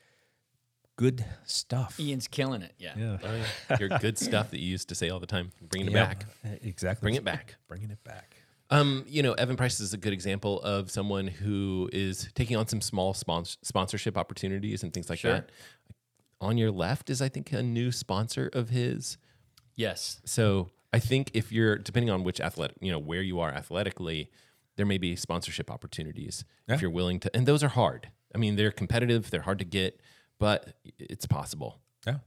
good stuff. Ian's killing it. Yeah. Yeah. Oh, yeah. Your good stuff that you used to say all the time, bringing it Yep. back. Exactly. Bring it back. Bringing it back. Um, you know, Evan Price is a good example of someone who is taking on some small spons- sponsorship opportunities and things like Sure. that. On your left is, I think, a new sponsor of his. Yes. So I think if you're, depending on which athletic, you know, where you are athletically, there may be sponsorship opportunities Yeah. if you're willing to. And those are hard. I mean, they're competitive. They're hard to get, but it's possible. Yeah.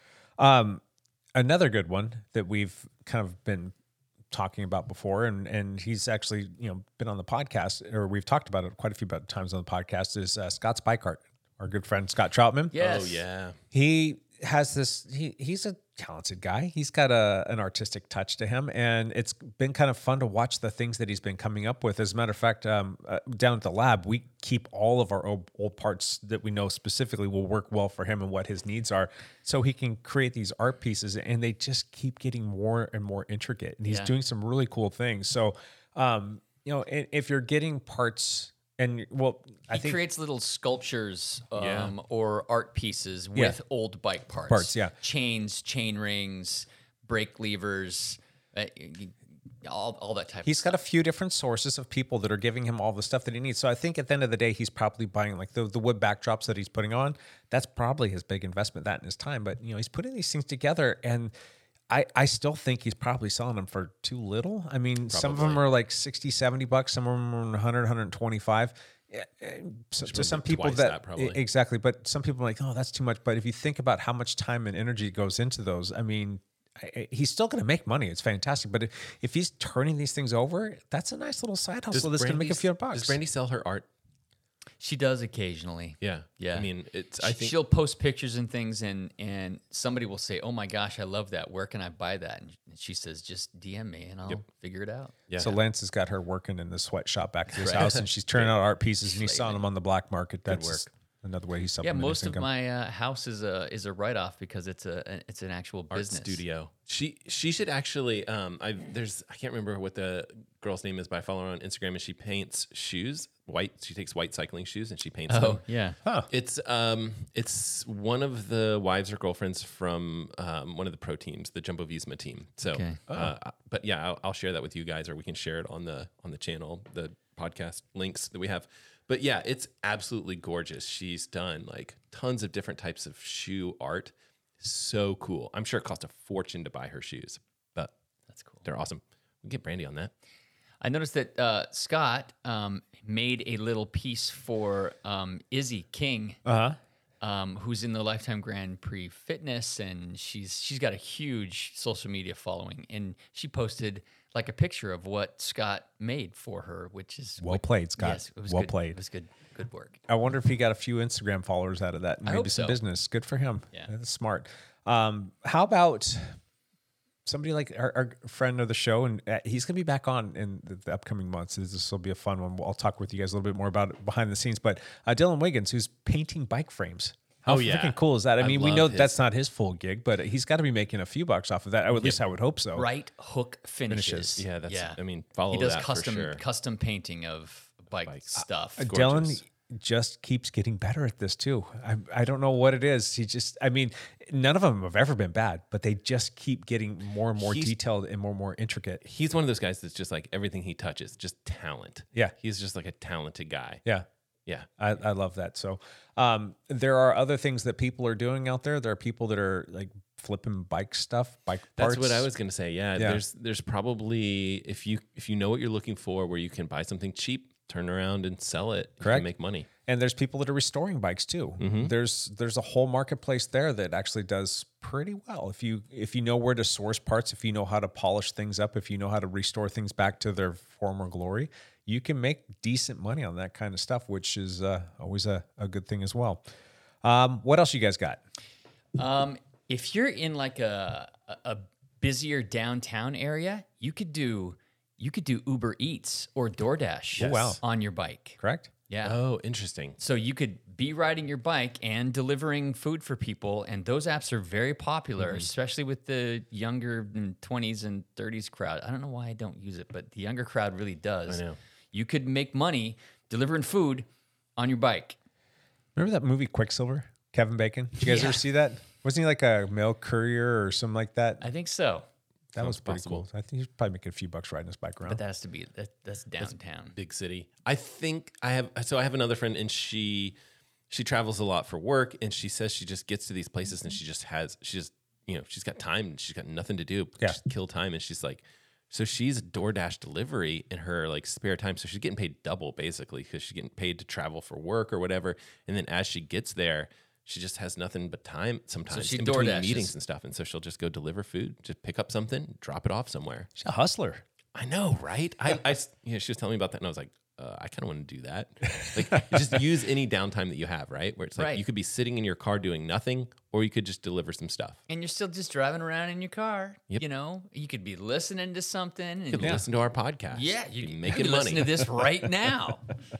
Um, another good one that we've kind of been talking about before, and and he's actually you know been on the podcast, or we've talked about it quite a few times on the podcast, is uh, Scott's Bike Art. Our good friend Scott Troutman. Yes. Oh, yeah. He has this. He he's a talented guy. He's got a an artistic touch to him, and it's been kind of fun to watch the things that he's been coming up with. As a matter of fact, um, uh, down at the lab, we keep all of our old, old parts that we know specifically will work well for him and what his needs are, so he can create these art pieces, and they just keep getting more and more intricate. And he's Yeah. doing some really cool things. So, um, you know, i- if you're getting parts. And well, I He think creates little sculptures um, Yeah. or art pieces Yeah. with old bike parts. Parts, yeah. Chains, chain rings, brake levers, uh, all, all that type he's of got a stuff. few different sources of people that are giving him all the stuff that he needs. So I think at the end of the day, he's probably buying like the, the wood backdrops that he's putting on. That's probably his big investment, that in his time. But you know, he's putting these things together, and I, I still think he's probably selling them for too little. I mean, some of them Probably. are like sixty, seventy bucks. Some of them are one hundred, one twenty-five. Yeah, eh, so, to probably some people twice that, that, probably. exactly, but some people are like, oh, that's too much. But if you think about how much time and energy goes into those, I mean, I- I- he's still going to make money. It's fantastic. But if, if he's turning these things over, that's a nice little side hustle that's going to make a Brandy- few bucks. Does Brandy sell her art? She does occasionally. Yeah. Yeah. I mean, it's, I think she'll post pictures and things, and and somebody will say, "Oh my gosh, I love that. Where can I buy that?" And she says, "Just D M me, and I'll figure it out." yeah. So Lance has got her working in the sweatshop back at his Right. house, and she's turning out art pieces, and he's selling Slaving. them on the black market. That's work. another way he's Yeah, supplementing most his of income. my uh, house is a is a write off because it's a it's an actual art business studio. She she should actually um I there's I can't remember what the girl's name is, but I follow her on Instagram, and she paints shoes. White she takes white cycling shoes and she paints them. Oh yeah, It's um it's one of the wives or girlfriends from um, one of the pro teams, the Jumbo Visma team. So Okay. uh, but yeah, I'll, I'll share that with you guys, or we can share it on the on the channel, the podcast links that we have. But yeah, it's absolutely gorgeous. She's done like tons of different types of shoe art. So cool. I'm sure it cost a fortune to buy her shoes, but that's cool. they're awesome. We can get Brandy on that. I noticed that uh, Scott um, made a little piece for um, Izzy King, Uh huh. um, who's in the Lifetime Grand Prix Fitness, and she's she's got a huge social media following, and she posted like a picture of what Scott made for her, which is Well played, Scott. Yes, it was Well good. played. It was good, good work. I wonder if he got a few Instagram followers out of that. Maybe hope some so. business. Good for him. Yeah. That's smart. Um, how about somebody like our, our friend of the show, and uh, he's going to be back on in the, the upcoming months. This will be a fun one. I'll talk with you guys a little bit more about it behind the scenes. But uh, Dylan Wiggins, who's painting bike frames. How Oh, yeah. freaking cool is that? I I mean, we love know his- that's not his full gig, but he's got to be making a few bucks off of that. Or at least I would hope so. Right hook finishes. Yeah, that's yeah. I mean, follow he does that custom for sure. custom painting of bike stuff. Uh, gorgeous. Dylan just keeps getting better at this too. I, I don't know what it is. He just, I mean, none of them have ever been bad, but they just keep getting more and more He's- detailed and more and more intricate. He's one of those guys that's just like everything he touches, just talent. Yeah. He's just like a talented guy. Yeah. Yeah. I, I love that. So um, there are other things that people are doing out there. There are people that are like flipping bike stuff, bike parts. That's what I was going to say. Yeah, Yeah. There's there's probably if you if you know what you're looking for, where you can buy something cheap, turn around and sell it. You Correct. can make money. And there's people that are restoring bikes too. Mm-hmm. There's there's a whole marketplace there that actually does pretty well. If you if you know where to source parts, if you know how to polish things up, if you know how to restore things back to their former glory, you can make decent money on that kind of stuff, which is uh, always a, a good thing as well. Um, what else you guys got? Um, if you're in like a a a busier downtown area, you could do you could do Uber Eats or DoorDash Oh, wow. on your bike. Correct? Yeah. Oh, interesting. So you could be riding your bike and delivering food for people, and those apps are very popular, Mm-hmm. especially with the younger twenties and thirties crowd. I don't know why I don't use it, but the younger crowd really does. I know. You could make money delivering food on your bike. Remember that movie Quicksilver? Kevin Bacon? Did you guys Yeah. ever see that? Wasn't he like a mail courier or something like that? I think so, That was Sounds pretty possible. cool. I think he's probably making a few bucks riding his bike around. but that has to be that, that's downtown. Big city. I think I have. So I have another friend, and she she travels a lot for work, and she says she just gets to these places, and she just has she just you know she's got time, and she's got nothing to do, Yeah. just kill time, and she's like, So she's a DoorDash delivery in her like spare time. So she's getting paid double basically because she's getting paid to travel for work or whatever. And then as she gets there, she just has nothing but time sometimes she in between DoorDashes. meetings and stuff. And so she'll just go deliver food, just pick up something, drop it off somewhere. She's a hustler. I know, right? I, I you know, she was telling me about that, and I was like, uh, I kind of want to do that. Like, just use any downtime that you have, right? Where it's like Right. you could be sitting in your car doing nothing, or you could just deliver some stuff. And you're still just driving around in your car. Yep. You know, you could be listening to something. And You could listen to our podcast. Yeah, you be can making listen money. to this right now.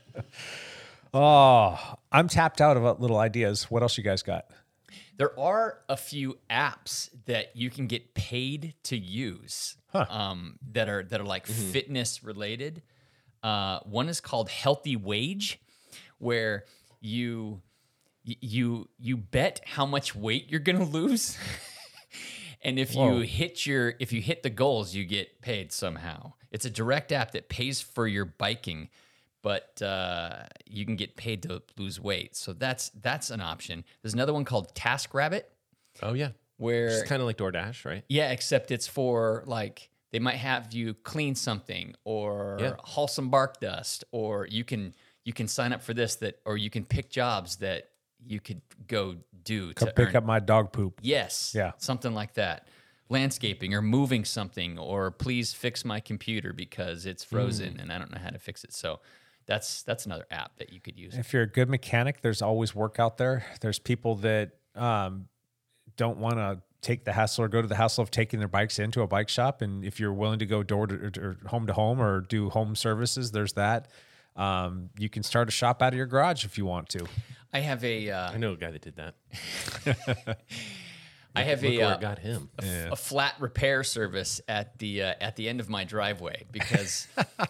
Oh, I'm tapped out of little ideas. What else you guys got? There are a few apps that you can get paid to use um, that are that are like fitness related. Uh, one is called Healthy Wage, where you y- you you bet how much weight you're gonna lose, and if Whoa. you hit your if you hit the goals, you get paid somehow. It's a direct app that pays for your biking, but uh, you can get paid to lose weight. So that's that's an option. There's another one called TaskRabbit, Oh yeah, where it's kind of like DoorDash, right? yeah, except it's for like they might have you clean something or Yeah. haul some bark dust, or you can you can sign up for this that, or you can pick jobs that you could go do Come to pick earn. up my dog poop. Yes, Yeah. something like that. Landscaping or moving something, or please fix my computer because it's frozen Mm. and I don't know how to fix it. So that's that's another app that you could use. If you're a good mechanic, there's always work out there. There's people that um, don't want to take the hassle or go to the hassle of taking their bikes into a bike shop. And if you're willing to go door to or home to home or do home services, there's that. Um, you can start a shop out of your garage if you want to. I have a uh, I know a guy that did that. I have Look a where uh, it got him. a flat repair service at the uh, at the end of my driveway because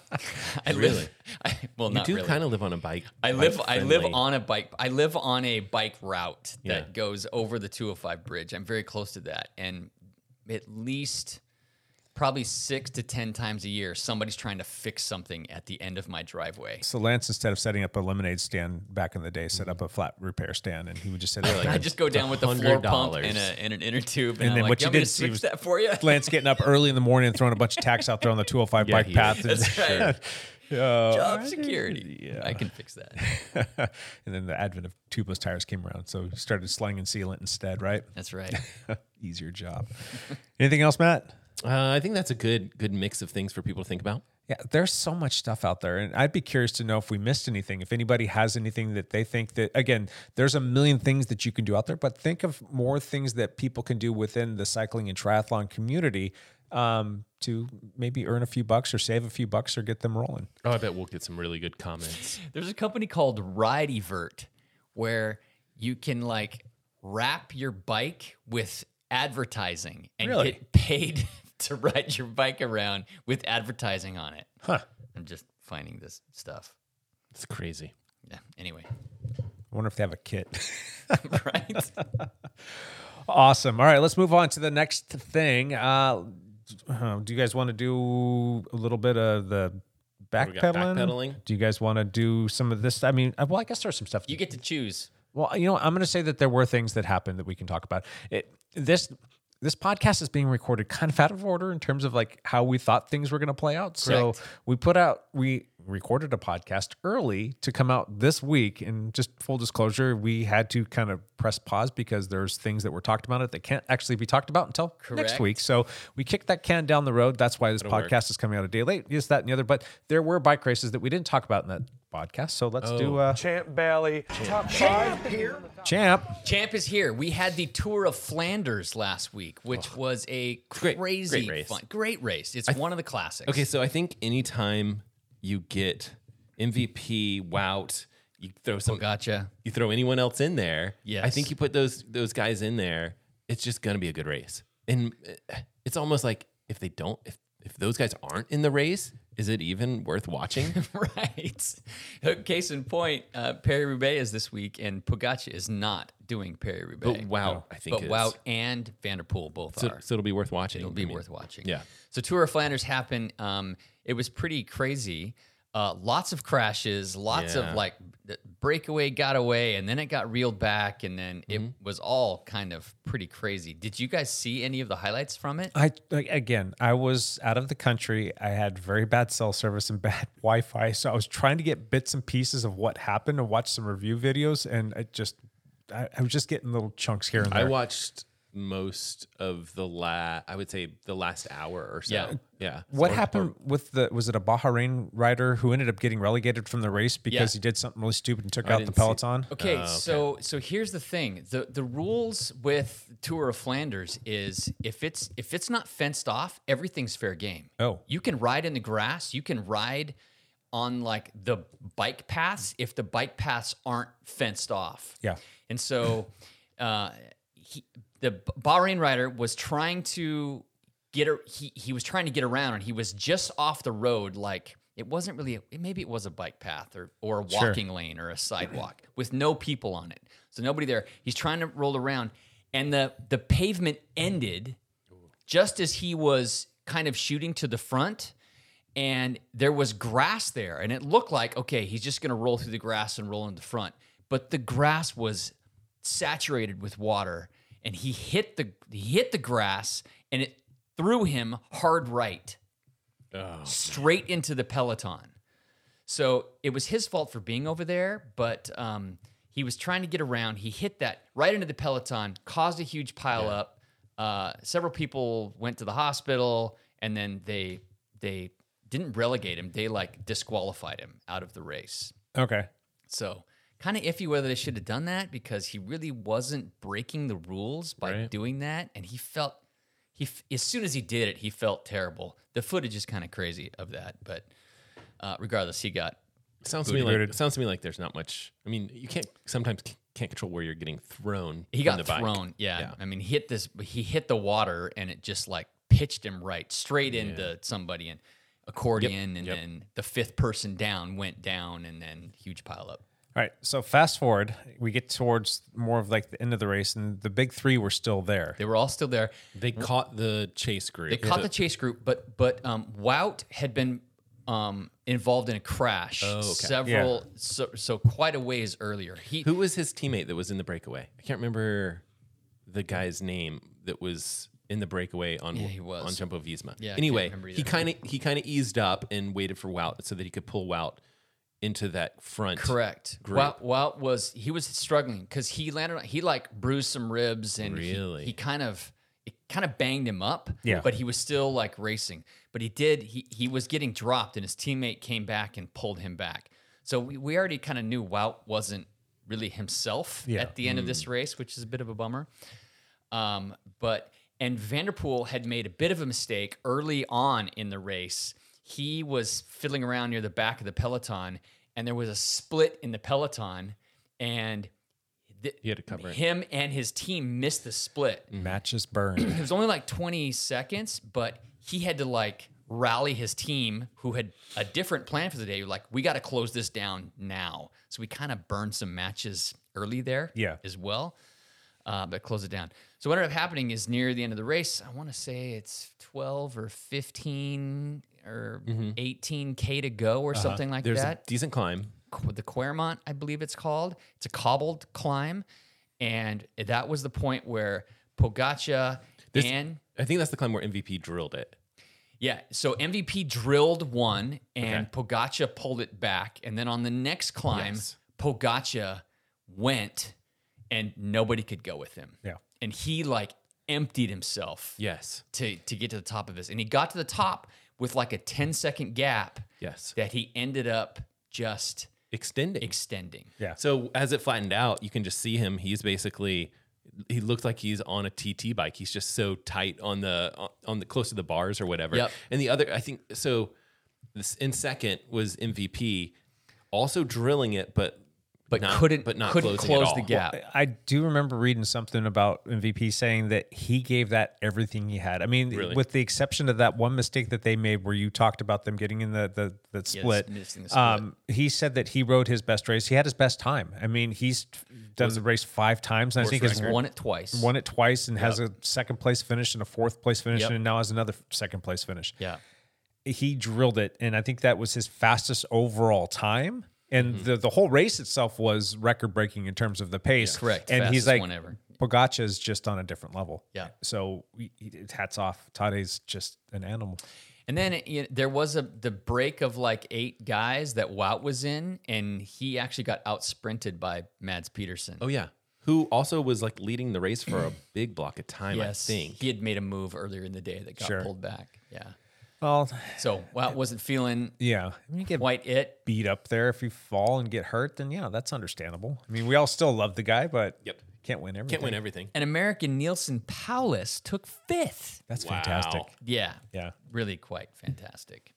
I Really? live. I, well, You not do really. kind of live on a bike. I live. I live bike-friendly- on a bike. I live on a bike route that Yeah. goes over the two oh five bridge. I'm very close to that, and at least probably six to ten times a year, somebody's trying to fix something at the end of my driveway. So Lance, instead of setting up a lemonade stand back in the day, set up a flat repair stand, and he would just sit there like, I just go down with the floor pump one hundred dollars. and, a, and an inner tube, and, And I'm then like, what "You you want me did to see switch was- that for you?" Lance getting up early in the morning and throwing a bunch of tacks out there on the two oh five Yeah, bike he path. is. That's right. Uh, Job security. Yeah. I can fix that. and then the advent of tubeless tires came around, so you started slanging sealant instead, right? That's right. Easier job. Anything else, Matt? Uh, I think that's a good good mix of things for people to think about. Yeah, there's so much stuff out there, and I'd be curious to know if we missed anything. If anybody has anything that they think that, again, there's a million things that you can do out there, but think of more things that people can do within the cycling and triathlon community um, to maybe earn a few bucks or save a few bucks or get them rolling. Oh, I bet we'll get some really good comments. There's a company called RideEvert where you can like wrap your bike with advertising and Really? get paid to ride your bike around with advertising on it. Huh. I'm just finding this stuff. It's crazy. Yeah. Anyway, I wonder if they have a kit. right? Awesome. All right, let's move on to the next thing. Uh, uh, do you guys want to do a little bit of the we got backpedaling? backpedaling? Do you guys want to do some of this? I mean, uh, well, I guess there's some stuff. You get to choose. Well, you know, I'm going to say that there were things that happened that we can talk about. It, this this podcast is being recorded kind of out of order in terms of like how we thought things were going to play out. So Correct. we put out we recorded a podcast early to come out this week, and just full disclosure, we had to kind of press pause because there's things that were talked about it that can't actually be talked about until next Correct. week. So we kicked that can down the road. That's why this That'll podcast work. is coming out a day late. Yes, that and the other. But there were bike races that we didn't talk about in that podcast. So let's do uh, Champ Bailey, top five here. Champ. Champ is here. We had the Tour of Flanders last week, which was a Great- crazy great race. fun, great race. It's one of the classics. Okay, so I think anytime you get M V P, Wout, you throw some, Gotcha. you throw anyone else in there. Yes. I think you put those those guys in there. It's just gonna be a good race, and uh, it's almost like if they don't, if if those guys aren't in the race, is it even worth watching? Right. Case in point, uh, Paris-Roubaix is this week, and Pogacar is not doing Paris-Roubaix. But Wout, I think, But is. Wout and Van der Poel both So, are. so it'll be worth watching. It'll be I mean, worth watching. Yeah. So Tour of Flanders happened. Um, it was pretty crazy. Uh, lots of crashes, lots Yeah. of like the breakaway got away, and then it got reeled back, and then it Mm-hmm. was all kind of pretty crazy. Did you guys see any of the highlights from it? I like, again, I was out of the country. I had very bad cell service and bad Wi-Fi, so I was trying to get bits and pieces of what happened and watch some review videos, and I just, I, I was just getting little chunks here and there. I watched most of the la I would say the last hour or so. Yeah. Yeah. What Or- happened with the? Was it a Bahrain rider who ended up getting relegated from the race because Yeah. he did something really stupid and took I out the didn't see- peloton? Okay, Oh, okay. so so here's the thing. The the rules with Tour of Flanders is if it's if it's not fenced off, everything's fair game. Oh. You can ride in the grass, you can ride on like the bike paths if the bike paths aren't fenced off. Yeah. And so uh he, the Bahrain rider was trying to get a, he he was trying to get around, and he was just off the road, like it wasn't really a, maybe it was a bike path or or a Sure. walking lane or a sidewalk with no people on it, so nobody there. He's trying to roll around, and the the pavement ended just as he was kind of shooting to the front, and there was grass there, and it looked like okay, he's just going to roll through the grass and roll in the front, but the grass was saturated with water, and he hit the he hit the grass, and it threw him hard right, straight into the peloton. So it was his fault for being over there, but um, he was trying to get around. He hit that right into the peloton, caused a huge pile up. Uh, several people went to the hospital, and then they they didn't relegate him. They like disqualified him out of the race. Okay. So kind of iffy whether they should have done that, because he really wasn't breaking the rules by Right. doing that, and he felt he f- as soon as he did it, he felt terrible. The footage is kind of crazy of that, but uh, regardless, he got Sounds to me like Booted. sounds to me like there's not much. I mean, you can't sometimes c- can't control where you're getting thrown. he from got the bike. thrown. Yeah. Yeah. I mean, he hit this. He hit the water, and it just like pitched him right straight into somebody, and accordion, and yep. then the fifth person down went down, and then huge pile up. All right. So fast forward, we get towards more of like the end of the race, and the big three were still there. They were all still there. They caught the chase group. They caught the chase group, but but um, Wout had been um, involved in a crash Oh, okay. several so, so quite a ways earlier. He Who was his teammate that was in the breakaway? I can't remember the guy's name that was in the breakaway on Yeah, he was. on Jumbo Visma. Yeah, I can't Anyway, remember he either. kind of he kind of eased up and waited for Wout so that he could pull Wout into that front. correct. group. Wout, Wout was he was struggling because he landed on, he like bruised some ribs, and he- Really? he, kind of it kind of banged him up. Yeah. but he was still like racing. But he did he he was getting dropped, and his teammate came back and pulled him back. So we, we already kind of knew Wout wasn't really himself Yeah. at the end of this race, which is a bit of a bummer. Um, but and Vanderpool had made a bit of a mistake early on in the race. He was fiddling around near the back of the peloton, and there was a split in the peloton, and th- He had to cover it. him and his team missed the split. Matches burned. It was only like twenty seconds, but he had to like rally his team who had a different plan for the day. Like, we got to close this down now. So we kind of burned some matches early there Yeah. as well, uh, but close it down. So what ended up happening is near the end of the race, I want to say it's twelve or fifteen or eighteen K to go or something like There's that. a decent climb. Qu- the Quermont, I believe it's called. It's a cobbled climb. And that was the point where Pogačar This- and I think that's the climb where M V P drilled it. yeah, so M V P drilled one, and Okay. Pogačar pulled it back, and then on the next climb, Yes. Pogačar went, and nobody could go with him. Yeah. and he like emptied himself Yes. to to get to the top of this, and he got to the top with like a ten second gap Yes. that he ended up just Extending. extending. Yeah. So as it flattened out, you can just see him. He's basically, he looked like he's on a T T bike. He's just so tight on the on the close to the bars or whatever. Yep. And the other, I think, so this in second was M V P, also drilling it, but But not, couldn't but not couldn't closing at close all. the gap. I do remember reading something about M V P saying that he gave that everything he had. I mean, Really? with the exception of that one mistake that they made where you talked about them getting in the the, the split, missing the split. Um, he said that he rode his best race. He had his best time. I mean, he's done the race five times, and I think has Won it twice. won it twice and has a second place finish and a fourth place finish, Yep. and now has another second place finish. Yeah. he drilled it, and I think that was his fastest overall time. And Mm-hmm. the, the whole race itself was record breaking in terms of the pace. Correct. And he's Fastest like, one ever. Pogacar is just on a different level. Yeah. So we, he- hats off. Tade's just an animal. And then it, you know, there was a the break of like eight guys that Wout was in, and he actually got out sprinted by Mads Peterson. Oh yeah, who also was like leading the race for a big block of time. yes, I think. he had made a move earlier in the day that got Sure. pulled back. Yeah, Well, so Wout wasn't feeling yeah. When you get quite it. beat up there, if you fall and get hurt, then yeah, that's understandable. I mean, we all still love the guy, but Yep. can't win everything. Can't win everything. An American Nielsen Paulus took fifth. That's Wow. fantastic. Yeah, Yeah. really quite fantastic.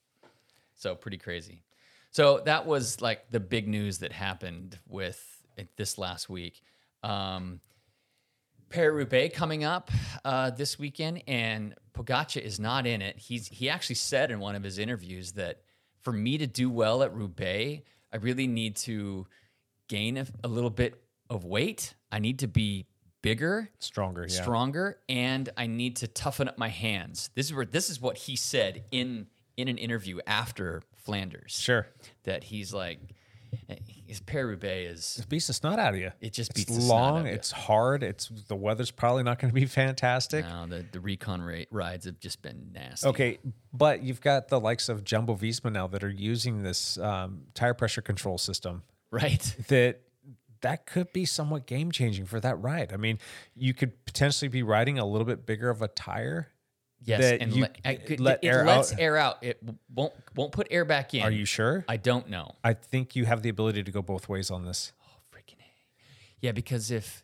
So pretty crazy. So that was like the big news that happened with it this last week. Um, Paris-Roubaix coming up uh, this weekend, and Pogacar is not in it. He's he actually said in one of his interviews that for me to do well at Roubaix, I really need to gain a, a little bit of weight. I need to be bigger, Stronger, yeah. stronger, and I need to toughen up my hands. This is where this is what he said in in an interview after Flanders. Sure. That he's like, his Paris-Roubaix is It beats the snot out of you. It just It's beats the snot out long. of you. It's hard. It's the weather's probably not going to be fantastic. no, the the recon ra- rides have just been nasty. Okay, but you've got the likes of Jumbo Visma now that are using this um, tire pressure control system. right? That that could be somewhat game changing for that ride. I mean, you could potentially be riding a little bit bigger of a tire. Yes, that and you let, I could- let it, air lets out. air out. It won't won't put air back in. Are you sure? I don't know. I think you have the ability to go both ways on this. Freaking A. Yeah, because if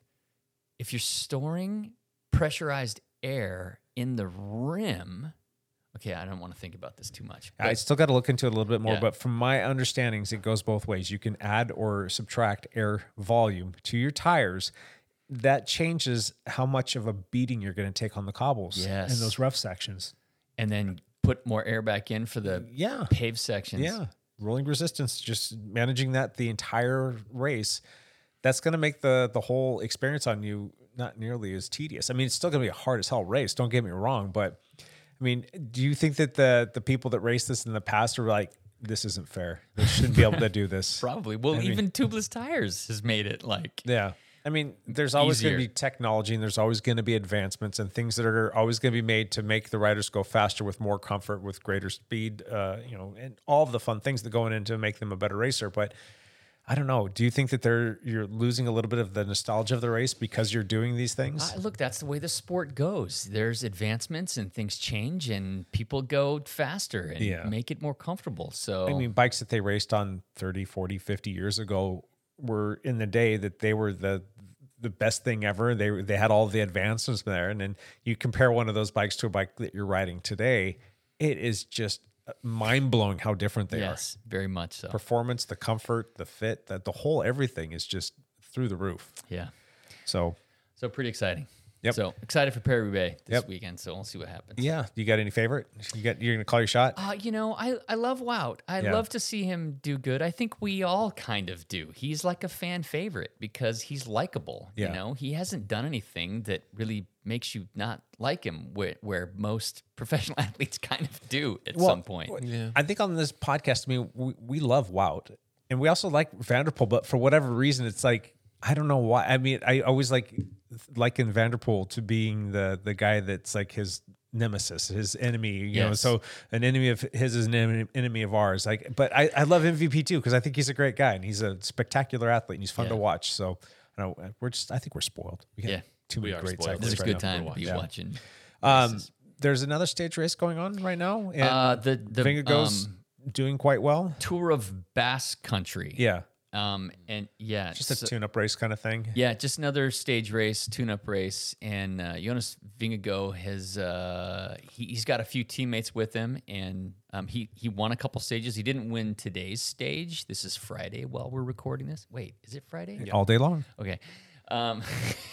if you're storing pressurized air in the rim, okay, I don't want to think about this too much. I but- still got to look into it a little bit more, Yeah. but from my understandings, it goes both ways. You can add or subtract air volume to your tires. That changes how much of a beating you're going to take on the cobbles Yes. in those rough sections. and then put more air back in for the Yeah. paved sections. Yeah. Rolling resistance, just managing that the entire race. That's going to make the the whole experience on you not nearly as tedious. I mean, it's still going to be a hard as hell race. Don't get me wrong, but I mean, do you think that the the people that raced this in the past are like, this isn't fair? They shouldn't be able to do this. Probably. Well, I mean- even tubeless tires has made it like Yeah. I mean, there's always going to Easier. be technology and there's always going to be advancements and things that are always going to be made to make the riders go faster with more comfort, with greater speed, uh, you know, and all of the fun things that go in to make them a better racer. But I don't know. Do you think that they're you're losing a little bit of the nostalgia of the race because you're doing these things? Uh, look, that's the way the sport goes. There's advancements and things change, and people go faster and Yeah. make it more comfortable. So I mean, bikes that they raced on thirty, forty, fifty years ago were in the day that they were the the best thing ever. They they had all the advancements there. And then you compare one of those bikes to a bike that you're riding today, it is just mind blowing how different they yes, very much so. are. Performance, the comfort, the fit, that the whole everything is just through the roof. Yeah. So So pretty exciting. Yep. So excited for Paris-Roubaix this Yep. weekend. So we'll see what happens. yeah, you got any favorite? You got you're gonna call your shot? Uh, you know, I, I love Wout. I Yeah. love to see him do good. I think we all kind of do. He's like a fan favorite because he's likable. Yeah. You know, he hasn't done anything that really makes you not like him, where, where most professional athletes kind of do at Well, some point. I think on this podcast, I mean, we, we love Wout and we also like Vanderpool, but for whatever reason, it's like, I don't know why. I mean, I always like liken Vanderpool to being the the guy that's like his nemesis, his enemy, you know, Yes. so an enemy of his is an enemy, enemy of ours. Like, but I, I love M V P too, because I think he's a great guy and he's a spectacular athlete and he's fun Yeah. to watch. So I don't know, we're just, I think we're spoiled. We got Yeah. too many We are great spoiled. cyclists There's a right good now. time to be Yeah. watching. Um, races. there's another stage race going on right now. And Uh, the the Vinga goes um, doing quite well. Tour of Basque Country. Yeah. Um, and yeah, Just a so- tune-up race kind of thing. Yeah, just another stage race, tune-up race, and uh, Jonas Vingegaard has uh, he, he's got a few teammates with him, and um, he he won a couple stages. He didn't win today's stage. This is Friday while we're recording this. Wait, is it Friday? All day long. Okay. Um,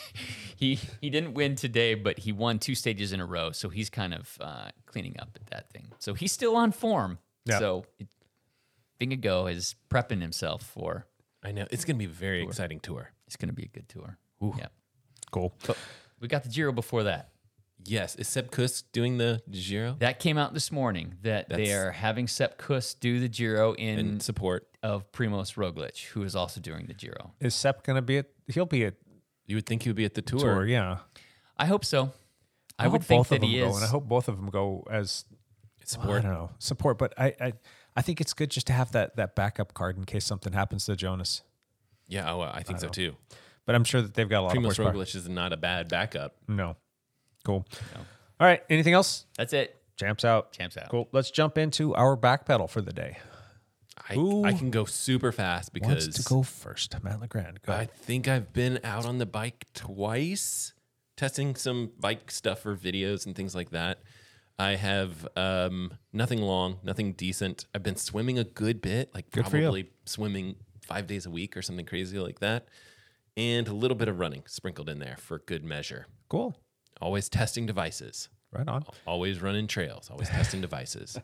he he didn't win today, but he won two stages in a row, so he's kind of uh, cleaning up at that thing. So he's still on form. Yeah. So it, Vingegaard is prepping himself for. I know it's going to be a very exciting tour. It's going to be a good tour. Yeah. Cool. But we got the Giro before that. Yes. Is Seb Kuss doing the Giro? That came out this morning that they That's- are having Sepp Kuss do the Giro in In support. of Primoz Roglic, who is also doing the Giro. Is Sepp going to be at? He'll be at You would think he would be at the tour. tour. Yeah. I hope so. I, I would hope think both that of them he go, is. and I hope both of them go as Support. I don't know support, but I, I I think it's good just to have that that backup card in case something happens to Jonas. Yeah, oh, I think so too. But I'm sure that they've got a lot Primoz of horsepower. Roglic is not a bad backup. No, cool. All right, anything else? That's it. Champs out. Champs out. Cool. Let's jump into our back pedal for the day. I, Who I can go super fast because Wants to go first? Matt Legrand. Go I ahead. think I've been out on the bike twice, testing some bike stuff for videos and things like that. I have um, nothing long, nothing decent. I've been swimming a good bit, like Good for you. probably swimming five days a week or something crazy like that. And a little bit of running sprinkled in there for good measure. Cool. Always testing devices. Right on. Always running trails. Always testing devices.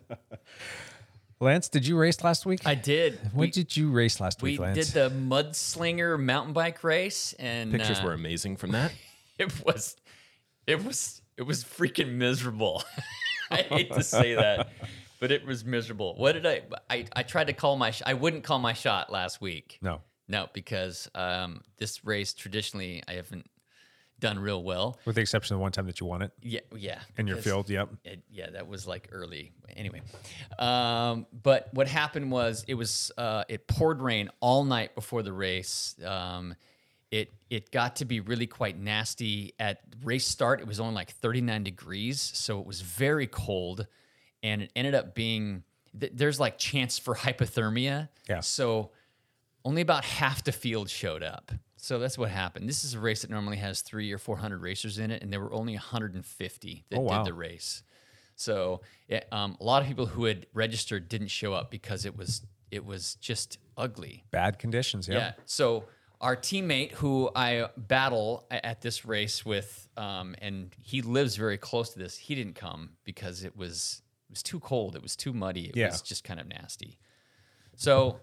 Lance, did you race last week? I did. What we, did you race last we week, Lance? did the Mudslinger mountain bike race, and Pictures uh, were amazing from that. it was, it was, it was freaking miserable. I hate to say that, but it was miserable. What did I? I, I tried to call my. Sh- I wouldn't call my shot last week. No. No, because um, this race traditionally I haven't done real well. With the exception of the one time that you won it Yeah, yeah. in your because field. Yep. It, yeah, that was like early. Anyway, um, but what happened was it was uh, it poured rain all night before the race. Um, it it got to be really quite nasty at race start. It was only like thirty-nine degrees, so it was very cold, and it ended up being th- there's like chance for hypothermia. Yeah. So only about half the field showed up. So that's what happened. This is a race that normally has three or four hundred racers in it, and there were only one hundred fifty that Oh, wow. did the race. So it, um, a lot of people who had registered didn't show up because it was it was just ugly. Bad conditions. Yep. Yeah. So our teammate who I battle a- at this race with, um, and he lives very close to this, he didn't come because it was it was too cold. It was too muddy. It Yeah. was just kind of nasty. So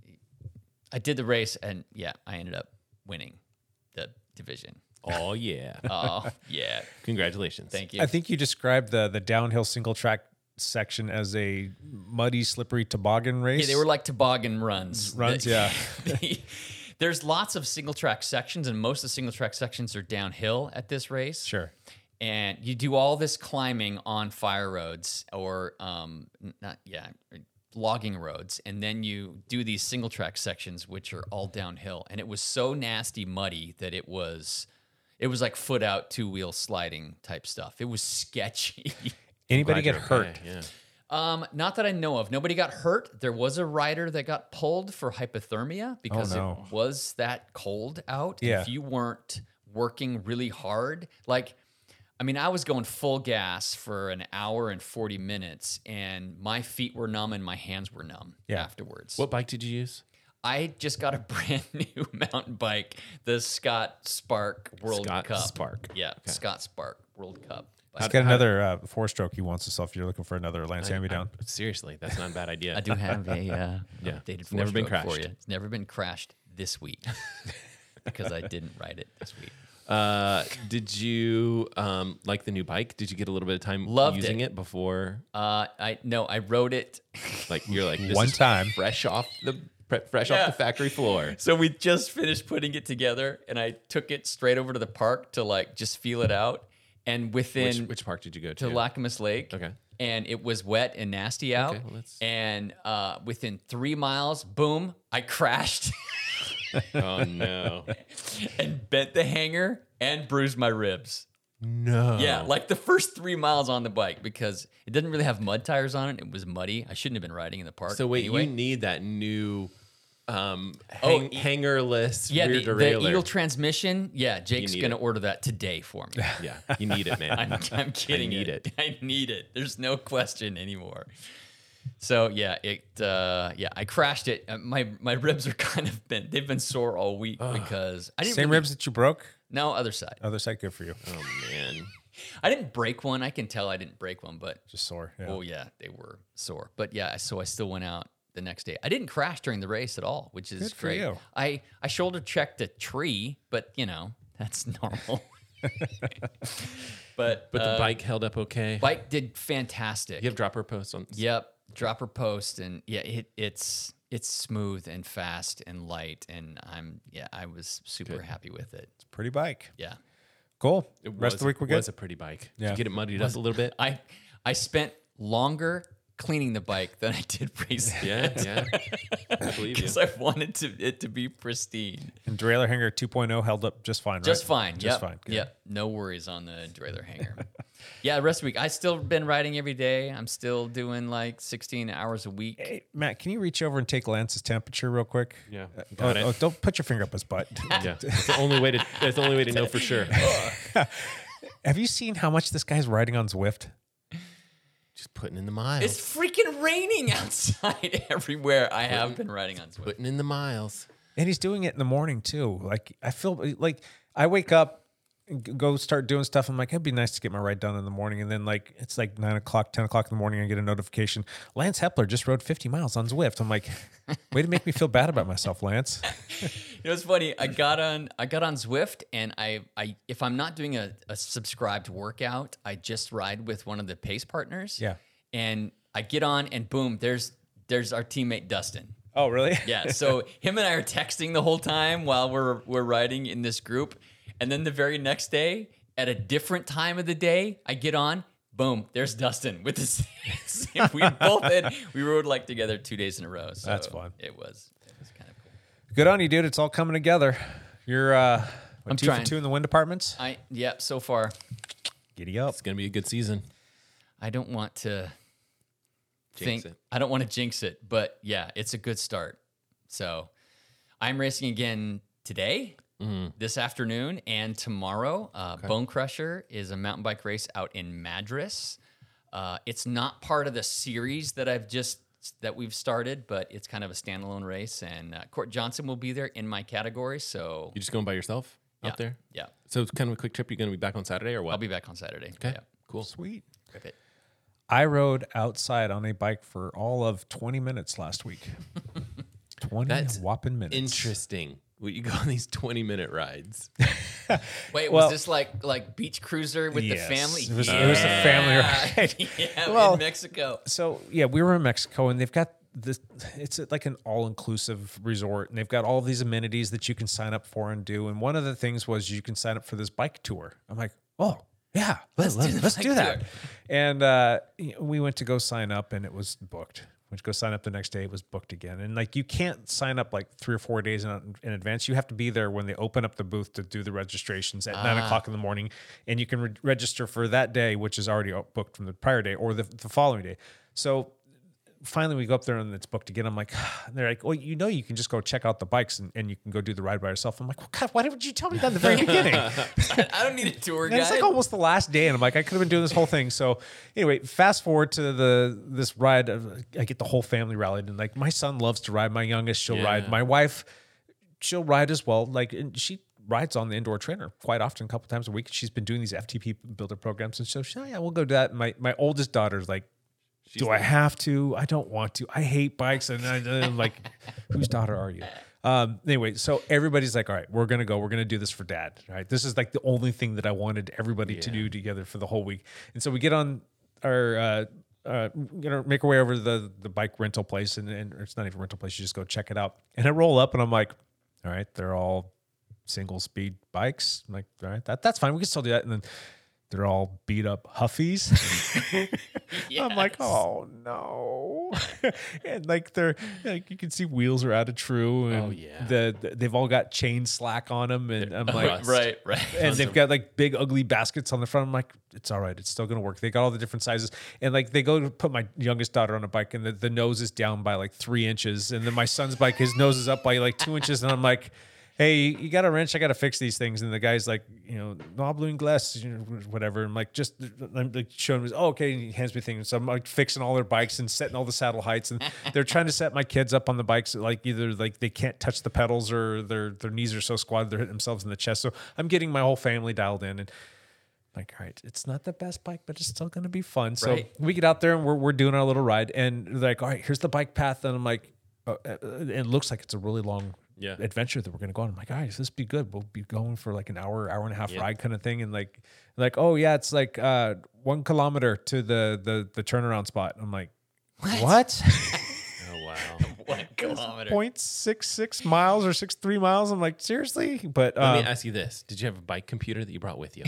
I did the race, and yeah, I ended up winning the division. Oh, yeah. Oh, yeah. Congratulations. Thank you. I think you described the the downhill single track section as a muddy, slippery toboggan race. Yeah, they were like toboggan runs. Runs, The- yeah. There's lots of single track sections, and most of the single track sections are downhill at this race. Sure. And you do all this climbing on fire roads or um n- not yeah logging roads, and then you do these single track sections which are all downhill. And it was so nasty muddy that it was it was like foot out two wheel sliding type stuff. It was sketchy. Anybody Glad get you're hurt? okay, Yeah. Um, not that I know of. Nobody got hurt. There was a rider that got pulled for hypothermia because Oh, no. it was that cold out. And Yeah. if you weren't working really hard, like, I mean, I was going full gas for an hour and forty minutes, and my feet were numb and my hands were numb Yeah. afterwards. What bike did you use? I just got a brand new mountain bike, the Scott Spark World Scott Cup. Spark. Yeah, Scott Spark World Cup. He's got another uh, four stroke he wants himself. If you're looking for another Lance Hand Me Down. I- seriously, that's not a bad idea. I do have a uh, Yeah. updated It's never been four-stroke for crashed. you. It's never been crashed this week because I didn't ride it this week. Uh, did you um, like the new bike? Did you get a little bit of time Loved using it. it, before? Uh, I no, I rode it. Like you're like this One is time. fresh off the pre- fresh Yeah. off the factory floor. So we just finished putting it together, and I took it straight over to the park to like just feel it out. And within Which, which park did you go to? to Lacamas Lake. Okay. And it was wet and nasty out. Okay, well, that's- And uh, within three miles, boom, I crashed Oh no, and bent the hanger and bruised my ribs. no. Yeah, like the first three miles on the bike because it didn't really have mud tires on it. It was muddy. I shouldn't have been riding in the park. So wait, anyway. you need that new um, Oh, hang, e- hangerless yeah, rear the, the derailleur. Eagle transmission. Yeah, Jake's need gonna it. order that today for me. Yeah, you need it, man. I'm, I'm kidding. need it. it. I need it. There's no question anymore. So yeah, it uh, yeah, I crashed it. Uh, my my ribs are kind of been they've been sore all week because I didn't Same really- ribs that you broke? No, other side. Other side, good for you. Oh man. I didn't break one. I can tell I didn't break one, but Just sore. Yeah. oh yeah, they were sore. But yeah, so I still went out the next day. I didn't crash during the race at all, which is Good for great. you. I I shoulder checked a tree, but you know that's normal. But But the uh, bike held up okay. bike did fantastic. You have dropper posts on. Yep, dropper post, and yeah, it, it's it's smooth and fast and light, and I'm yeah, I was super happy with it. Pretty bike. Yeah, Cool. It Rest was, of the week we're good. was a pretty bike. Did Yeah. you get it muddied up a little bit? I I spent longer cleaning the bike than I did racing. Yeah, yeah. I believe you. Because I wanted to, it to be pristine. And derailleur hanger two point oh held up just fine, right? Just fine. Just Yep. fine. Good. Yep. No worries on the derailleur hanger. Yeah, the rest of the week, I still been riding every day. I'm still doing like sixteen hours a week. Hey, Matt, can you reach over and take Lance's temperature real quick? Yeah, Oh, got it. oh, don't put your finger up his butt. Yeah, that's the only way to. That's the only way to know for sure. Have you seen how much this guy's riding on Zwift? Just putting in the miles. It's freaking raining outside everywhere. I have been riding on Zwift. putting in the miles. And he's doing it in the morning too. Like I feel like I wake up, and g- go start doing stuff. I'm like, it'd be nice to get my ride done in the morning. And then like it's like nine o'clock, ten o'clock in the morning, I get a notification. Lance Hepler just rode fifty miles on Zwift. I'm like, way to make me feel bad about myself, Lance. You know, it's funny. I got on I got on Zwift, and I, I if I'm not doing a, a subscribed workout, I just ride with one of the pace partners. Yeah. And I get on, and boom, there's there's our teammate Dustin. Oh, really? Yeah. So him and I are texting the whole time while we're we're riding in this group, and then the very next day, at a different time of the day, I get on. Boom! There's Dustin with the same. We both had we rode like together two days in a row. So That's fun. It was it was kind of cool. Good on you, dude. It's all coming together. You're uh, what, I'm two trying. for two in the wind departments. I yeah. So far, Giddy up. It's gonna be a good season. I don't want to Jinx think it. I don't want to jinx it, but yeah, it's a good start. So I'm racing again today, this afternoon, and tomorrow. Uh, Bone Crusher is a mountain bike race out in Madras. Uh, it's not part of the series that I've just that we've started, but it's kind of a standalone race. And uh, Court Johnson will be there in my category. So You just going by yourself yeah, out there? yeah, So it's kind of a quick trip. You're gonna be back on Saturday or what? I'll be back on Saturday. Okay. Yeah. Cool. Sweet. Rip it. I rode outside on a bike for all of twenty minutes last week. twenty That's whopping minutes. Interesting. Well, you go on these twenty minute rides. Wait, Well- was this like like beach cruiser with Yes. the family? It was- it was a family ride. yeah, Well- in Mexico. So yeah, we were in Mexico, and they've got this. It's like an all-inclusive resort, and they've got all these amenities that you can sign up for and do. And one of the things was you can sign up for this bike tour. I'm like, oh yeah, let's Let's let's, do the let's bike do that. tour. And uh, we went to go sign up, and it was booked. Went to go sign up the next day, it was booked again. And like you can't sign up like three or four days in, in advance. You have to be there when they open up the booth to do the registrations at nine o'clock in the morning, and you can re- register for that day, which is already booked from the prior day or the, the following day. So finally we go up there and it's booked again. I'm like, and they're like, well, you know, you can just go check out the bikes and, and you can go do the ride by yourself. I'm like, well, God, why didn't you tell me that in the very beginning? I, I don't need a tour And guide. it's like almost the last day, and I'm like, I could have been doing this whole thing. So anyway, fast forward to the this ride. I get the whole family rallied, and like my son loves to ride. My youngest, she'll Yeah. ride. My wife, she'll ride as well. Like and she rides on the indoor trainer quite often, a couple times a week. She's been doing these F T P builder programs, and so she, oh, yeah, we'll go do that. And my my oldest daughter's like, do I have to? I don't want to. I hate bikes. And I, I'm like, whose daughter are you? Um, anyway, so everybody's like, all right, we're going to go. We're going to do this for dad. Right. This is like the only thing that I wanted everybody to do together for the whole week. And so we get on our, uh, uh, you know, make our way over to the, the bike rental place. And, and it's not even a rental place. You just go check it out. And I roll up and I'm like, all right, they're all single speed bikes. I'm like, all right, that, that's fine. We can still do that. And then they're all beat up Huffies. I'm like, oh no. And like they're like you can see wheels are out of true. And Oh, yeah. the, the they've all got chain slack on them. And I'm like, Rust. right, right. and they've got like big ugly baskets on the front. I'm like, it's all right. It's still going to work. They got all the different sizes. And like they go to put my youngest daughter on a bike and the, the nose is down by like three inches. And then my son's bike, his nose is up by like two inches. And I'm like, hey, you got a wrench? I got to fix these things. And the guy's like, you know, knobbling glass, you know, whatever. I'm like, just I'm like showing him, oh, okay. And he hands me things. So I'm like fixing all their bikes and setting all the saddle heights. And they're trying to set my kids up on the bikes. Like either like they can't touch the pedals or their, their knees are so squatted, they're hitting themselves in the chest. So I'm getting my whole family dialed in and like, all right, it's not the best bike, but it's still going to be fun. So Right. we get out there and we're, we're doing our little ride and they're like, all right, here's the bike path. And I'm like, uh, uh, it looks like it's a really long Yeah. adventure that we're going to go on. I'm like, guys, this be good. We'll be going for like an hour, hour and a half Yeah. ride kind of thing. And like, like, oh yeah, it's like uh, one kilometer to the, the, the turnaround spot. I'm like, what? Oh wow. One kilometer. point six six miles or six three miles. I'm like, seriously? But Let um, me ask you this: did you have a bike computer that you brought with you?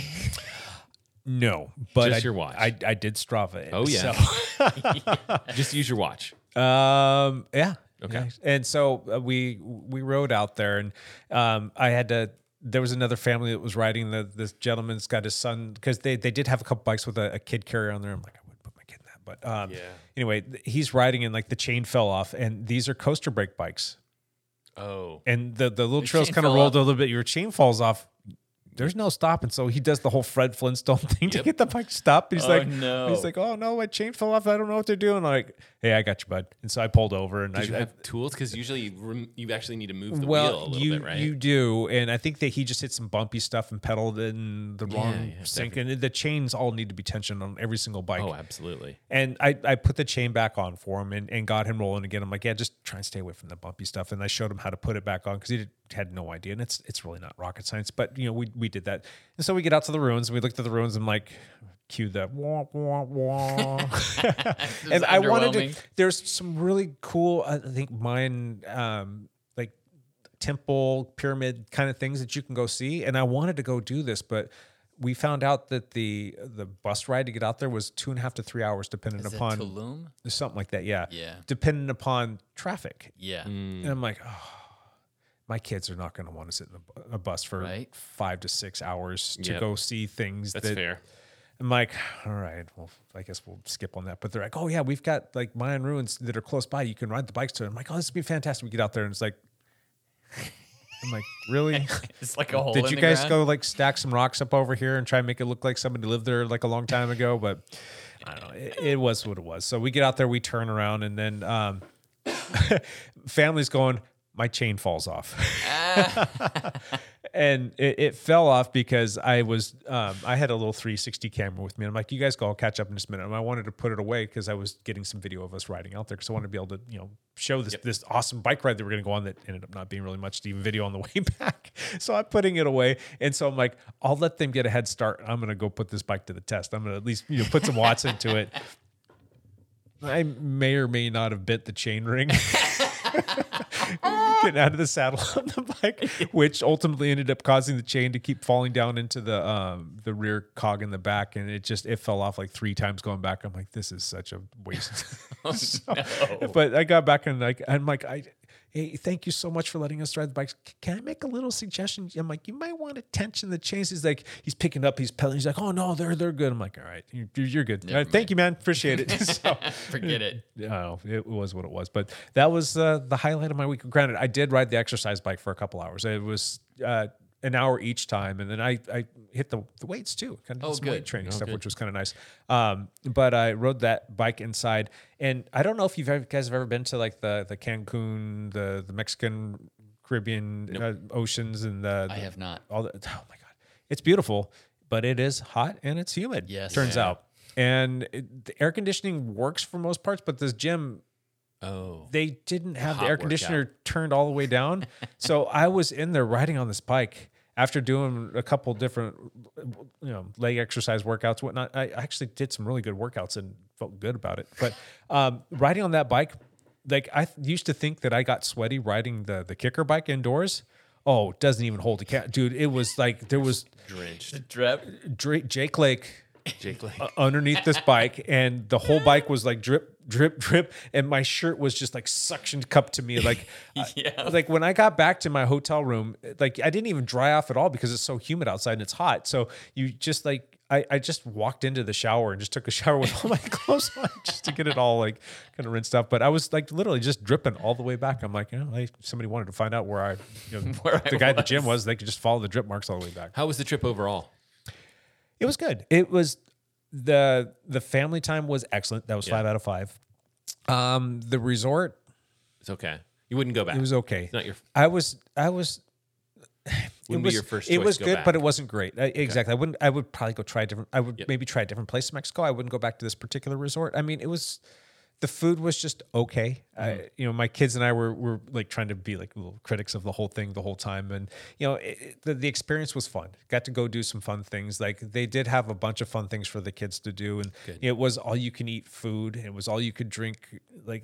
no, but Just I, your watch. I, I did Strava it. Oh, yeah. So. Just use your watch. Um. Yeah. Okay. Yeah. And so uh, we we rode out there, and um, I had to. There was another family that was riding. The this gentleman's got his son because they they did have a couple bikes with a, a kid carrier on there. I'm like, I wouldn't put my kid in that, but um, Yeah. Anyway, th- he's riding, and like the chain fell off, and these are coaster brake bikes, Oh. and the the little The trails chain kind of fell rolled off. a little bit. Your chain falls off. There's no stopping, so he does the whole Fred Flintstone thing to Yep. get the bike stopped. He's Oh, like, no. he's like, oh no, my chain fell off. I don't know what they're doing. I'm like, hey, I got you, bud. And so I pulled over, and Did I, you I- have tools? Because usually you, rem- you actually need to move the well, wheel a little you bit, right? you do, and I think that he just hit some bumpy stuff and pedaled in the wrong yeah, sync, and the chains all need to be tensioned on every single bike. oh, absolutely. And I, I put the chain back on for him and, and got him rolling again. I'm like, yeah, just try and stay away from the bumpy stuff. And I showed him how to put it back on because he did, had no idea. And it's it's really not rocket science, but you know, we we did that. And so we get out to the ruins and we looked at the ruins and I'm like, cue the wah wah wah. And I wanted to. underwhelming. There's some really cool, I think, Mayan um, like temple pyramid kind of things that you can go see. And I wanted to go do this, but we found out that the the bus ride to get out there was two and a half to three hours, depending Is it upon Tulum? something like that. Yeah, Yeah. depending upon traffic. Yeah. And I'm like, oh, my kids are not going to want to sit in a, bu- a bus for Right. five to six hours to Yep. go see things. That's that, fair. I'm like, all right, well, I guess we'll skip on that. But they're like, oh yeah, we've got like Mayan ruins that are close by. You can ride the bikes to it. I'm like, oh, this would be fantastic. We get out there and it's like, I'm like, really? It's like a hole Did in you the guys ground. go like stack some rocks up over here and try and make it look like somebody lived there like a long time ago? But I don't know. It, it was what it was. So we get out there, we turn around, and then um, family's going, my chain falls off. And it, it fell off because I was, um, I had a little three sixty camera with me. I'm like, you guys go, I'll catch up in just a minute. And I wanted to put it away because I was getting some video of us riding out there because I wanted to be able to, you know, show this this awesome bike ride that we're going to go on that ended up not being really much to even video on the way back. So I'm putting it away. And so I'm like, I'll let them get a head start. I'm going to go put this bike to the test. I'm going to at least, you know, put some watts into it. I may or may not have bit the chain ring. Getting out of the saddle on the bike, which ultimately ended up causing the chain to keep falling down into the um, the rear cog in the back, and it just it fell off like three times going back. I'm like, this is such a waste. So- But I got back and like I'm like I. Hey, thank you so much for letting us ride the bikes. C- Can I make a little suggestion? I'm like, you might want to tension the chains. He's like, he's picking up, he's pedaling. He's like, oh no, they're they're good. I'm like, all right, you're, you're good. All right, thank you, man. Appreciate it. So, Forget it. no, it was what it was. But that was uh, the highlight of my week. Granted, I did ride the exercise bike for a couple hours. It was uh, an hour each time, and then I, I hit the, the weights too. Kind of Oh, some good. weight training Oh, stuff, good. which was kind of nice. Um, but I rode that bike inside, and I don't know if you've ever, guys have ever been to like the the Cancun, the the Mexican Caribbean uh, oceans, and the, I the- have not. all the, oh my god, it's beautiful, but it is hot and it's humid. Yes. turns Yeah. out, and it, the air conditioning works for most parts, but this gym Oh. they didn't have the hot air conditioner workout. turned all the way down. So I was in there riding on this bike after doing a couple different, you know, leg exercise workouts, whatnot. I actually did some really good workouts and felt good about it. But um, riding on that bike, like I th- used to think that I got sweaty riding the the kicker bike indoors. Oh, it doesn't even hold a cat, dude. It was like there was Drenched. Drip. Dra- Jake Lake Jake Lake. uh, underneath this bike, and the whole bike was like drip, drip, drip, and my shirt was just like suction cupped to me. Like, Yeah. like when I got back to my hotel room, like I didn't even dry off at all because it's so humid outside and it's hot. So you just like I, I just walked into the shower and just took a shower with all my clothes on just to get it all like kind of rinsed up. But I was like literally just dripping all the way back. I'm like, you know, like somebody wanted to find out where I, you know, Where I the guy at the was. gym was. They could just follow the drip marks all the way back. How was the trip overall? It was good. It was the the family time was excellent. That was Yeah. five out of five. Um, the resort, It's okay. You wouldn't go back. it was okay. It's not your. I was I was. Wouldn't it be was your first It choice was to go good, back. but it wasn't great. I, exactly. I wouldn't. I would probably go try a different. I would Yep. maybe try a different place in Mexico. I wouldn't go back to this particular resort. I mean, it was the food was just okay. I, you know, my kids and I were were like trying to be like little critics of the whole thing the whole time, and you know, it, it- the the experience was fun. Got to go do some fun things. Like they did have a bunch of fun things for the kids to do, and it was all you can eat food. It was all you could drink, like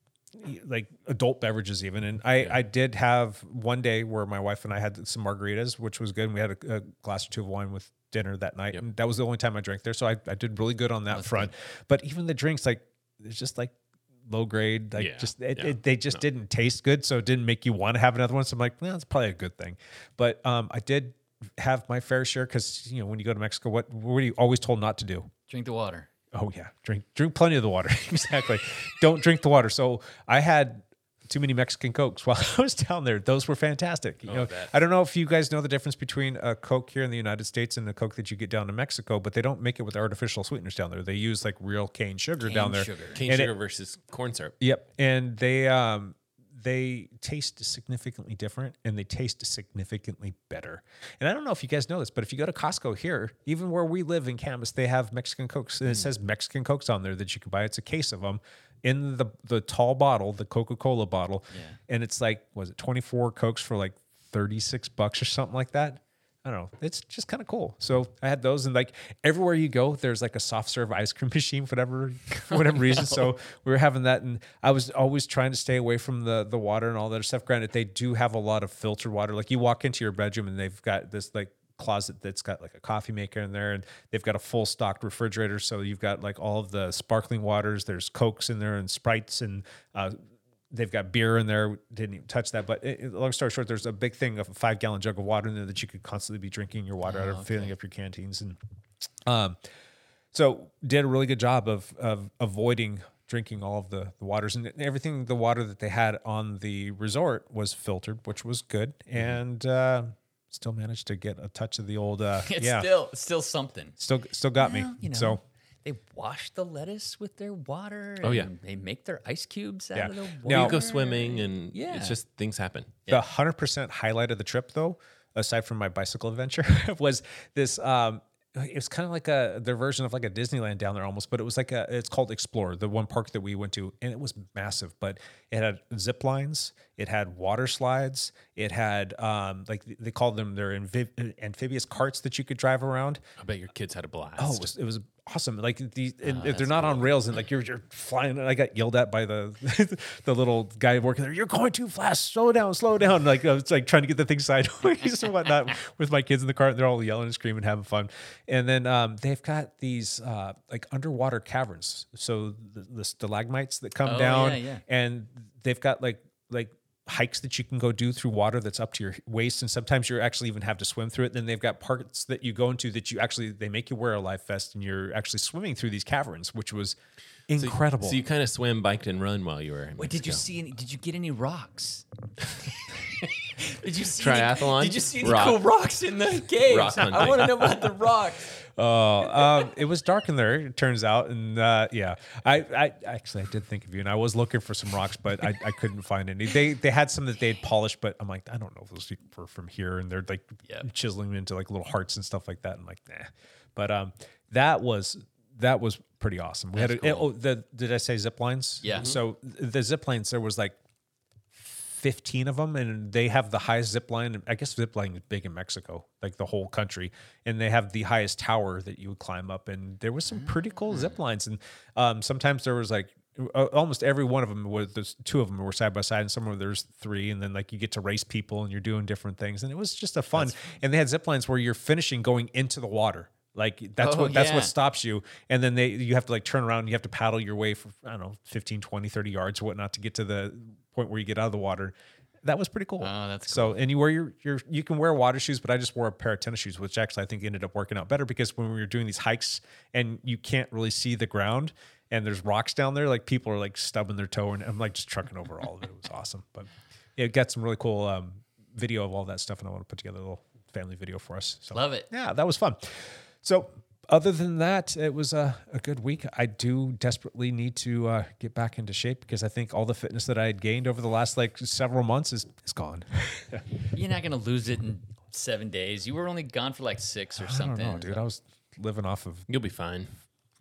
like adult beverages even. And I, I did have one day where my wife and I had some margaritas, which was good. And we had a, a glass or two of wine with dinner that night. And that was the only time I drank there. So I, I did really good on that front. But even the drinks, like it's just like low grade, like Yeah, just, it, yeah, it, they just didn't taste good. So it didn't make you want to have another one. So I'm like, well, that's probably a good thing. But um, I did have my fair share. Cause you know, when you go to Mexico, what, what are you always told not to do? Drink the water. Oh yeah, drink drink plenty of the water. Exactly. Don't drink the water. So I had too many Mexican Cokes while I was down there. Those were fantastic. You Oh, know, that- I don't know if you guys know the difference between a Coke here in the United States and the Coke that you get down in Mexico, but they don't make it with artificial sweeteners down there. They use like real cane sugar down there. sugar. Cane And it- sugar versus corn syrup. Yep. And they um they taste significantly different and they taste significantly better. And I don't know if you guys know this, but if you go to Costco here, even where we live in Camas, they have Mexican Cokes. And it says Mexican Cokes on there that you can buy. It's a case of them in the the tall bottle, the Coca-Cola bottle. And it's like, was it twenty-four Cokes for like thirty-six bucks or something like that? I don't know. It's just kind of cool. So I had those, and like everywhere you go, there's like a soft serve ice cream machine for whatever for whatever reason. So we were having that, and I was always trying to stay away from the the water and all that stuff. Granted, they do have a lot of filtered water. Like you walk into your bedroom, and they've got this like closet that's got like a coffee maker in there, and they've got a full stocked refrigerator. So you've got like all of the sparkling waters. There's Cokes in there and Sprites and. Uh, They've got beer in there. Didn't even touch that. But it, it- long story short, there's a big thing of a five gallon jug of water in there that you could constantly be drinking your water out of, filling up your canteens. And um, so did a really good job of of avoiding drinking all of the, the waters, and everything. The water that they had on the resort was filtered, which was good, and uh, still managed to get a touch of the old. Uh, It's yeah, still it's still something. still still got Well, me. you know, So. they wash the lettuce with their water. Oh, yeah. and they make their ice cubes out Yeah. of the water. Now- You go swimming, and Yeah. it's just things happen. The one hundred percent highlight of the trip, though, aside from my bicycle adventure, was this. Um, it was kind of like a their version of like a Disneyland down there almost, but it was like a. It's called Explorer, the one park that we went to, and it was massive. But it had zip lines, it had water slides, it had um, like they called them their amphi- amphibious carts that you could drive around. I bet your kids had a blast. Oh, it was, it was awesome. Like the and they're not on rails, and like you're you're flying. I got yelled at by the the little guy working there. You're going too fast. Slow down, slow down. Like I was like trying to get the thing sideways and whatnot with my kids in the car. And they're all yelling and screaming, having fun. And then um, they've got these uh, like underwater caverns. So the, the stalagmites that come Oh, down, yeah, yeah. and they've got like like. hikes that you can go do through water that's up to your waist, and sometimes you actually even have to swim through it. Then they've got parts that you go into that you actually they make you wear a life vest, and you're actually swimming through these caverns, which was incredible. So you kind of swim, biked, and run while you were in Wait, did you Mexico. see any? Did you get any rocks? Did you see Triathlon? Any, did you see any Rock. cool rocks in the caves? Rock hunting. I want to know about the rocks. Oh, um, it was dark in there. It turns out, and uh, yeah, I, I actually I did think of you, and I was looking for some rocks, but I, I couldn't find any. They they had some that they'd polished, but I'm like, I don't know if those were from here, and they're like Yep. chiseling them into like little hearts and stuff like that. I'm like, nah. But um, that was that was pretty awesome. We had a, oh, the did I say zip lines? Yeah. So the zip lines, there was like fifteen of them, and they have the highest zip line. I guess zip line is big in Mexico, like the whole country, and they have the highest tower that you would climb up. And there was some pretty cool zip lines, and um, sometimes there was like uh, almost every one of them was there's two of them were side by side, and some of there's three, and then like you get to race people, and you're doing different things, and it was just a fun. And they had zip lines where you're finishing going into the water. Like that's Oh, what that's yeah. what stops you, and then they you have to like turn around and you have to paddle your way for I don't know fifteen, twenty, thirty yards or whatnot to get to the point where you get out of the water. That was pretty cool. Oh, that's so and you wear your your you can wear water shoes, but I just wore a pair of tennis shoes, which actually I think ended up working out better because when we were doing these hikes and you can't really see the ground and there's rocks down there, like people are like stubbing their toe and I'm like just trucking over all of it. It was awesome, but yeah, it got some really cool um, video of all that stuff, and I want to put together a little family video for us. So Love it. yeah, that was fun. So other than that, it was a, a good week. I do desperately need to uh, get back into shape because I think all the fitness that I had gained over the last like several months is, is gone. You're not gonna lose it in seven days. You were only gone for like six or I don't something. know, dude. I was living off of You'll be fine.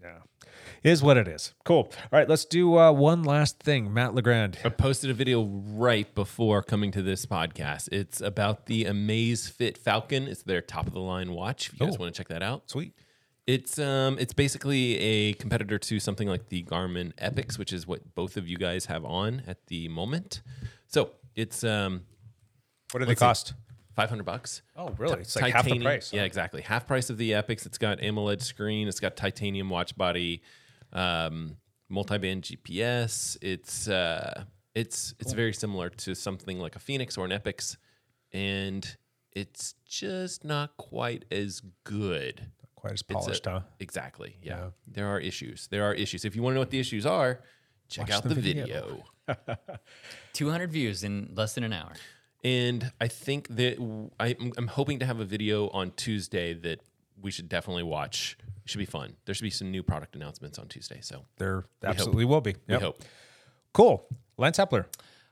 Yeah. It is what it is. Cool. All right, let's do uh, one last thing. Matt LeGrand. I posted a video right before coming to this podcast. It's about the Amazfit Falcon. It's their top of the line watch. If you guys Oh. want to check that out. Sweet. It's um it's basically a competitor to something like the Garmin Epix, which is what both of you guys have on at the moment. So it's um What do they Let's see. cost? five hundred bucks. Oh, really? Ti- It's like half the titanium- price. Yeah, exactly. Half price of the Epix. It's got AMOLED screen. It's got titanium watch body, um, multi-band G P S. It's uh, it's it's very similar to something like a Phoenix or an Epix, and it's just not quite as good. Quite as It's a- polished, huh? Exactly. Yeah. Yeah. There are issues. There are issues. If you want to know what the issues are, check Watch out the the, video. video. two hundred views in less than an hour. And I think that I, I'm hoping to have a video on Tuesday that we should definitely watch. It should be fun. There should be some new product announcements on Tuesday. So There absolutely will be. we Yep. hope. Cool. Lance Hepler.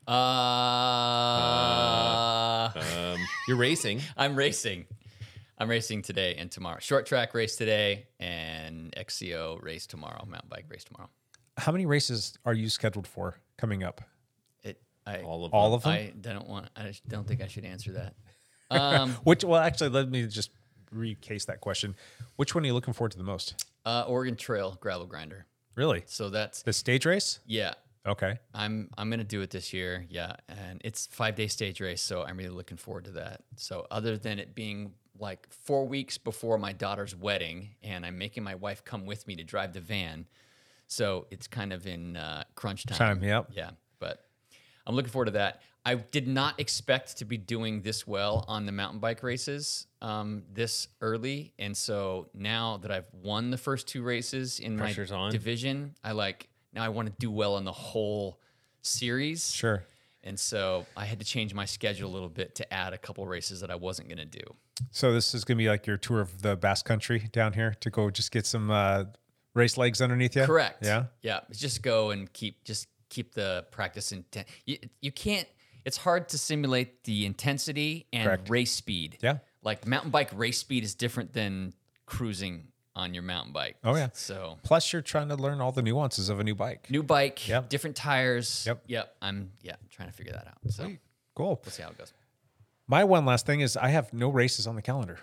Uh, Um, you're racing. I'm racing. I'm racing today and tomorrow. Short track race today and X C O race tomorrow. Mountain bike race tomorrow. How many races are you scheduled for coming up? It. I. All of All them. of them? I don't want. I don't think I should answer that. Um, Which, well, actually, let me just recase that question. Which one are you looking forward to the most? uh, Oregon Trail gravel grinder. Really? So that's The stage race? yeah. Okay. I'm I'm gonna do it this year, yeah, and it's five day stage race, so I'm really looking forward to that. So other than it being like four weeks before my daughter's wedding, and I'm making my wife come with me to drive the van, so it's kind of in uh, crunch time. Time, yep. Yeah, but I'm looking forward to that. I did not expect to be doing this well on the mountain bike races um, this early, and so now that I've won the first two races in Pressure's my on. division, I like. Now I want to do well in the whole series. Sure. And so I had to change my schedule a little bit to add a couple races that I wasn't going to do. So this is going to be like your tour of the Basque Country down here to go just get some uh, race legs underneath you? Correct. Yeah? Yeah. Just go and keep just keep the practice intent. You, you can't. It's hard to simulate the intensity and Correct. race speed. Yeah. Like mountain bike race speed is different than cruising on your mountain bike. Oh, yeah. So Plus, you're trying to learn all the nuances of a new bike. new bike, Yep. different tires. Yep. Yep. I'm yeah trying to figure that out. So Sweet. Cool. we'll see how it goes. My one last thing is I have no races on the calendar.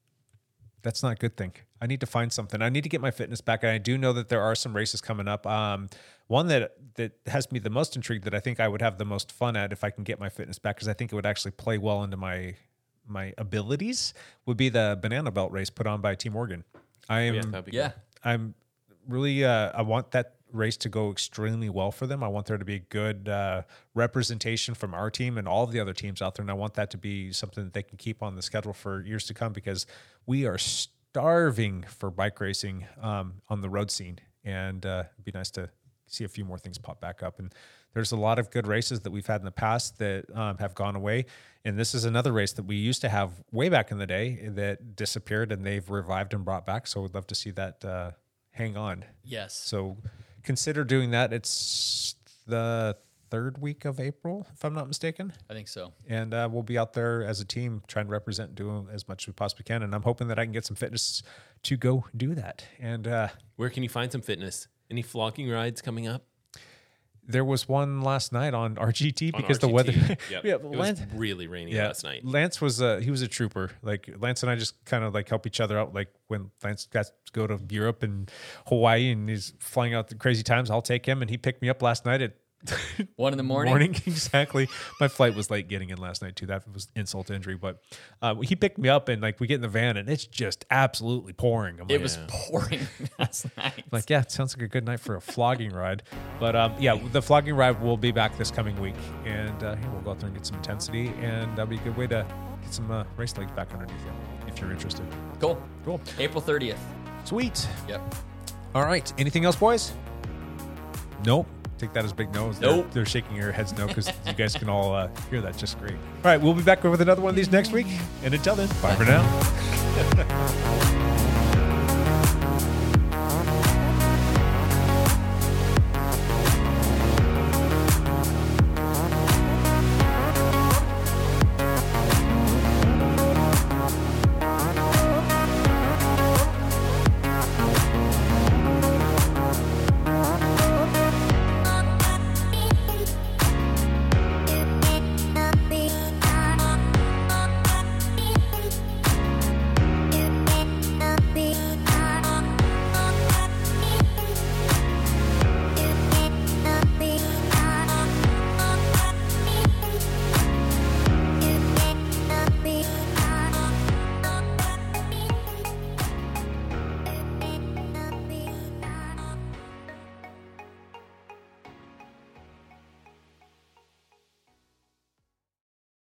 That's not a good thing. I need to find something. I need to get my fitness back, and I do know that there are some races coming up. Um, one that that has me the most intrigued, that I think I would have the most fun at if I can get my fitness back, because I think it would actually play well into my my abilities, would be the Banana Belt race put on by Team Oregon. I am Yeah, that'd be Yeah. cool. I'm really uh, I want that race to go extremely well for them. I want there to be a good uh, representation from our team and all of the other teams out there, and I want that to be something that they can keep on the schedule for years to come, because we are starving for bike racing um, on the road scene, and uh, it'd be nice to see a few more things pop back up. And there's a lot of good races that we've had in the past that um, have gone away, and this is another race that we used to have way back in the day that disappeared, and they've revived and brought back. So we'd love to see that uh, hang on. Yes. So consider doing that. It's the third week of April, if I'm not mistaken. I think so. And uh, we'll be out there as a team trying to represent and do as much as we possibly can. And I'm hoping that I can get some fitness to go do that. And uh, Where can you find some fitness? Any flogging rides coming up? there was one last night on R G T On because the R G weather. T. Yep. yeah, It was Lance, really rainy yeah, last night. Lance was uh, he was a trooper. Like Lance and I just kind of like help each other out. Like when Lance got to go to Europe and Hawaii and he's flying out the crazy times, I'll take him. And he picked me up last night at One in the morning. Morning, exactly. My flight was late getting in last night too. That was insult to injury. But uh, he picked me up and like we get in the van and it's just absolutely pouring. I'm It like, was pouring last night. like, yeah, it sounds like a good night for a flogging ride. But um, yeah, the flogging ride will be back this coming week, and uh, yeah, we'll go out there and get some intensity, and that'll be a good way to get some uh, race legs back underneath you if you're interested. Cool. Cool. April thirtieth. Sweet. Yep. All right. Anything else, boys? Nope. Take that as big no's. They're- Nope. They're, shaking their heads no because you guys can all uh, hear that just great. All right. We'll be back with another one of these next week. And until then, bye for now.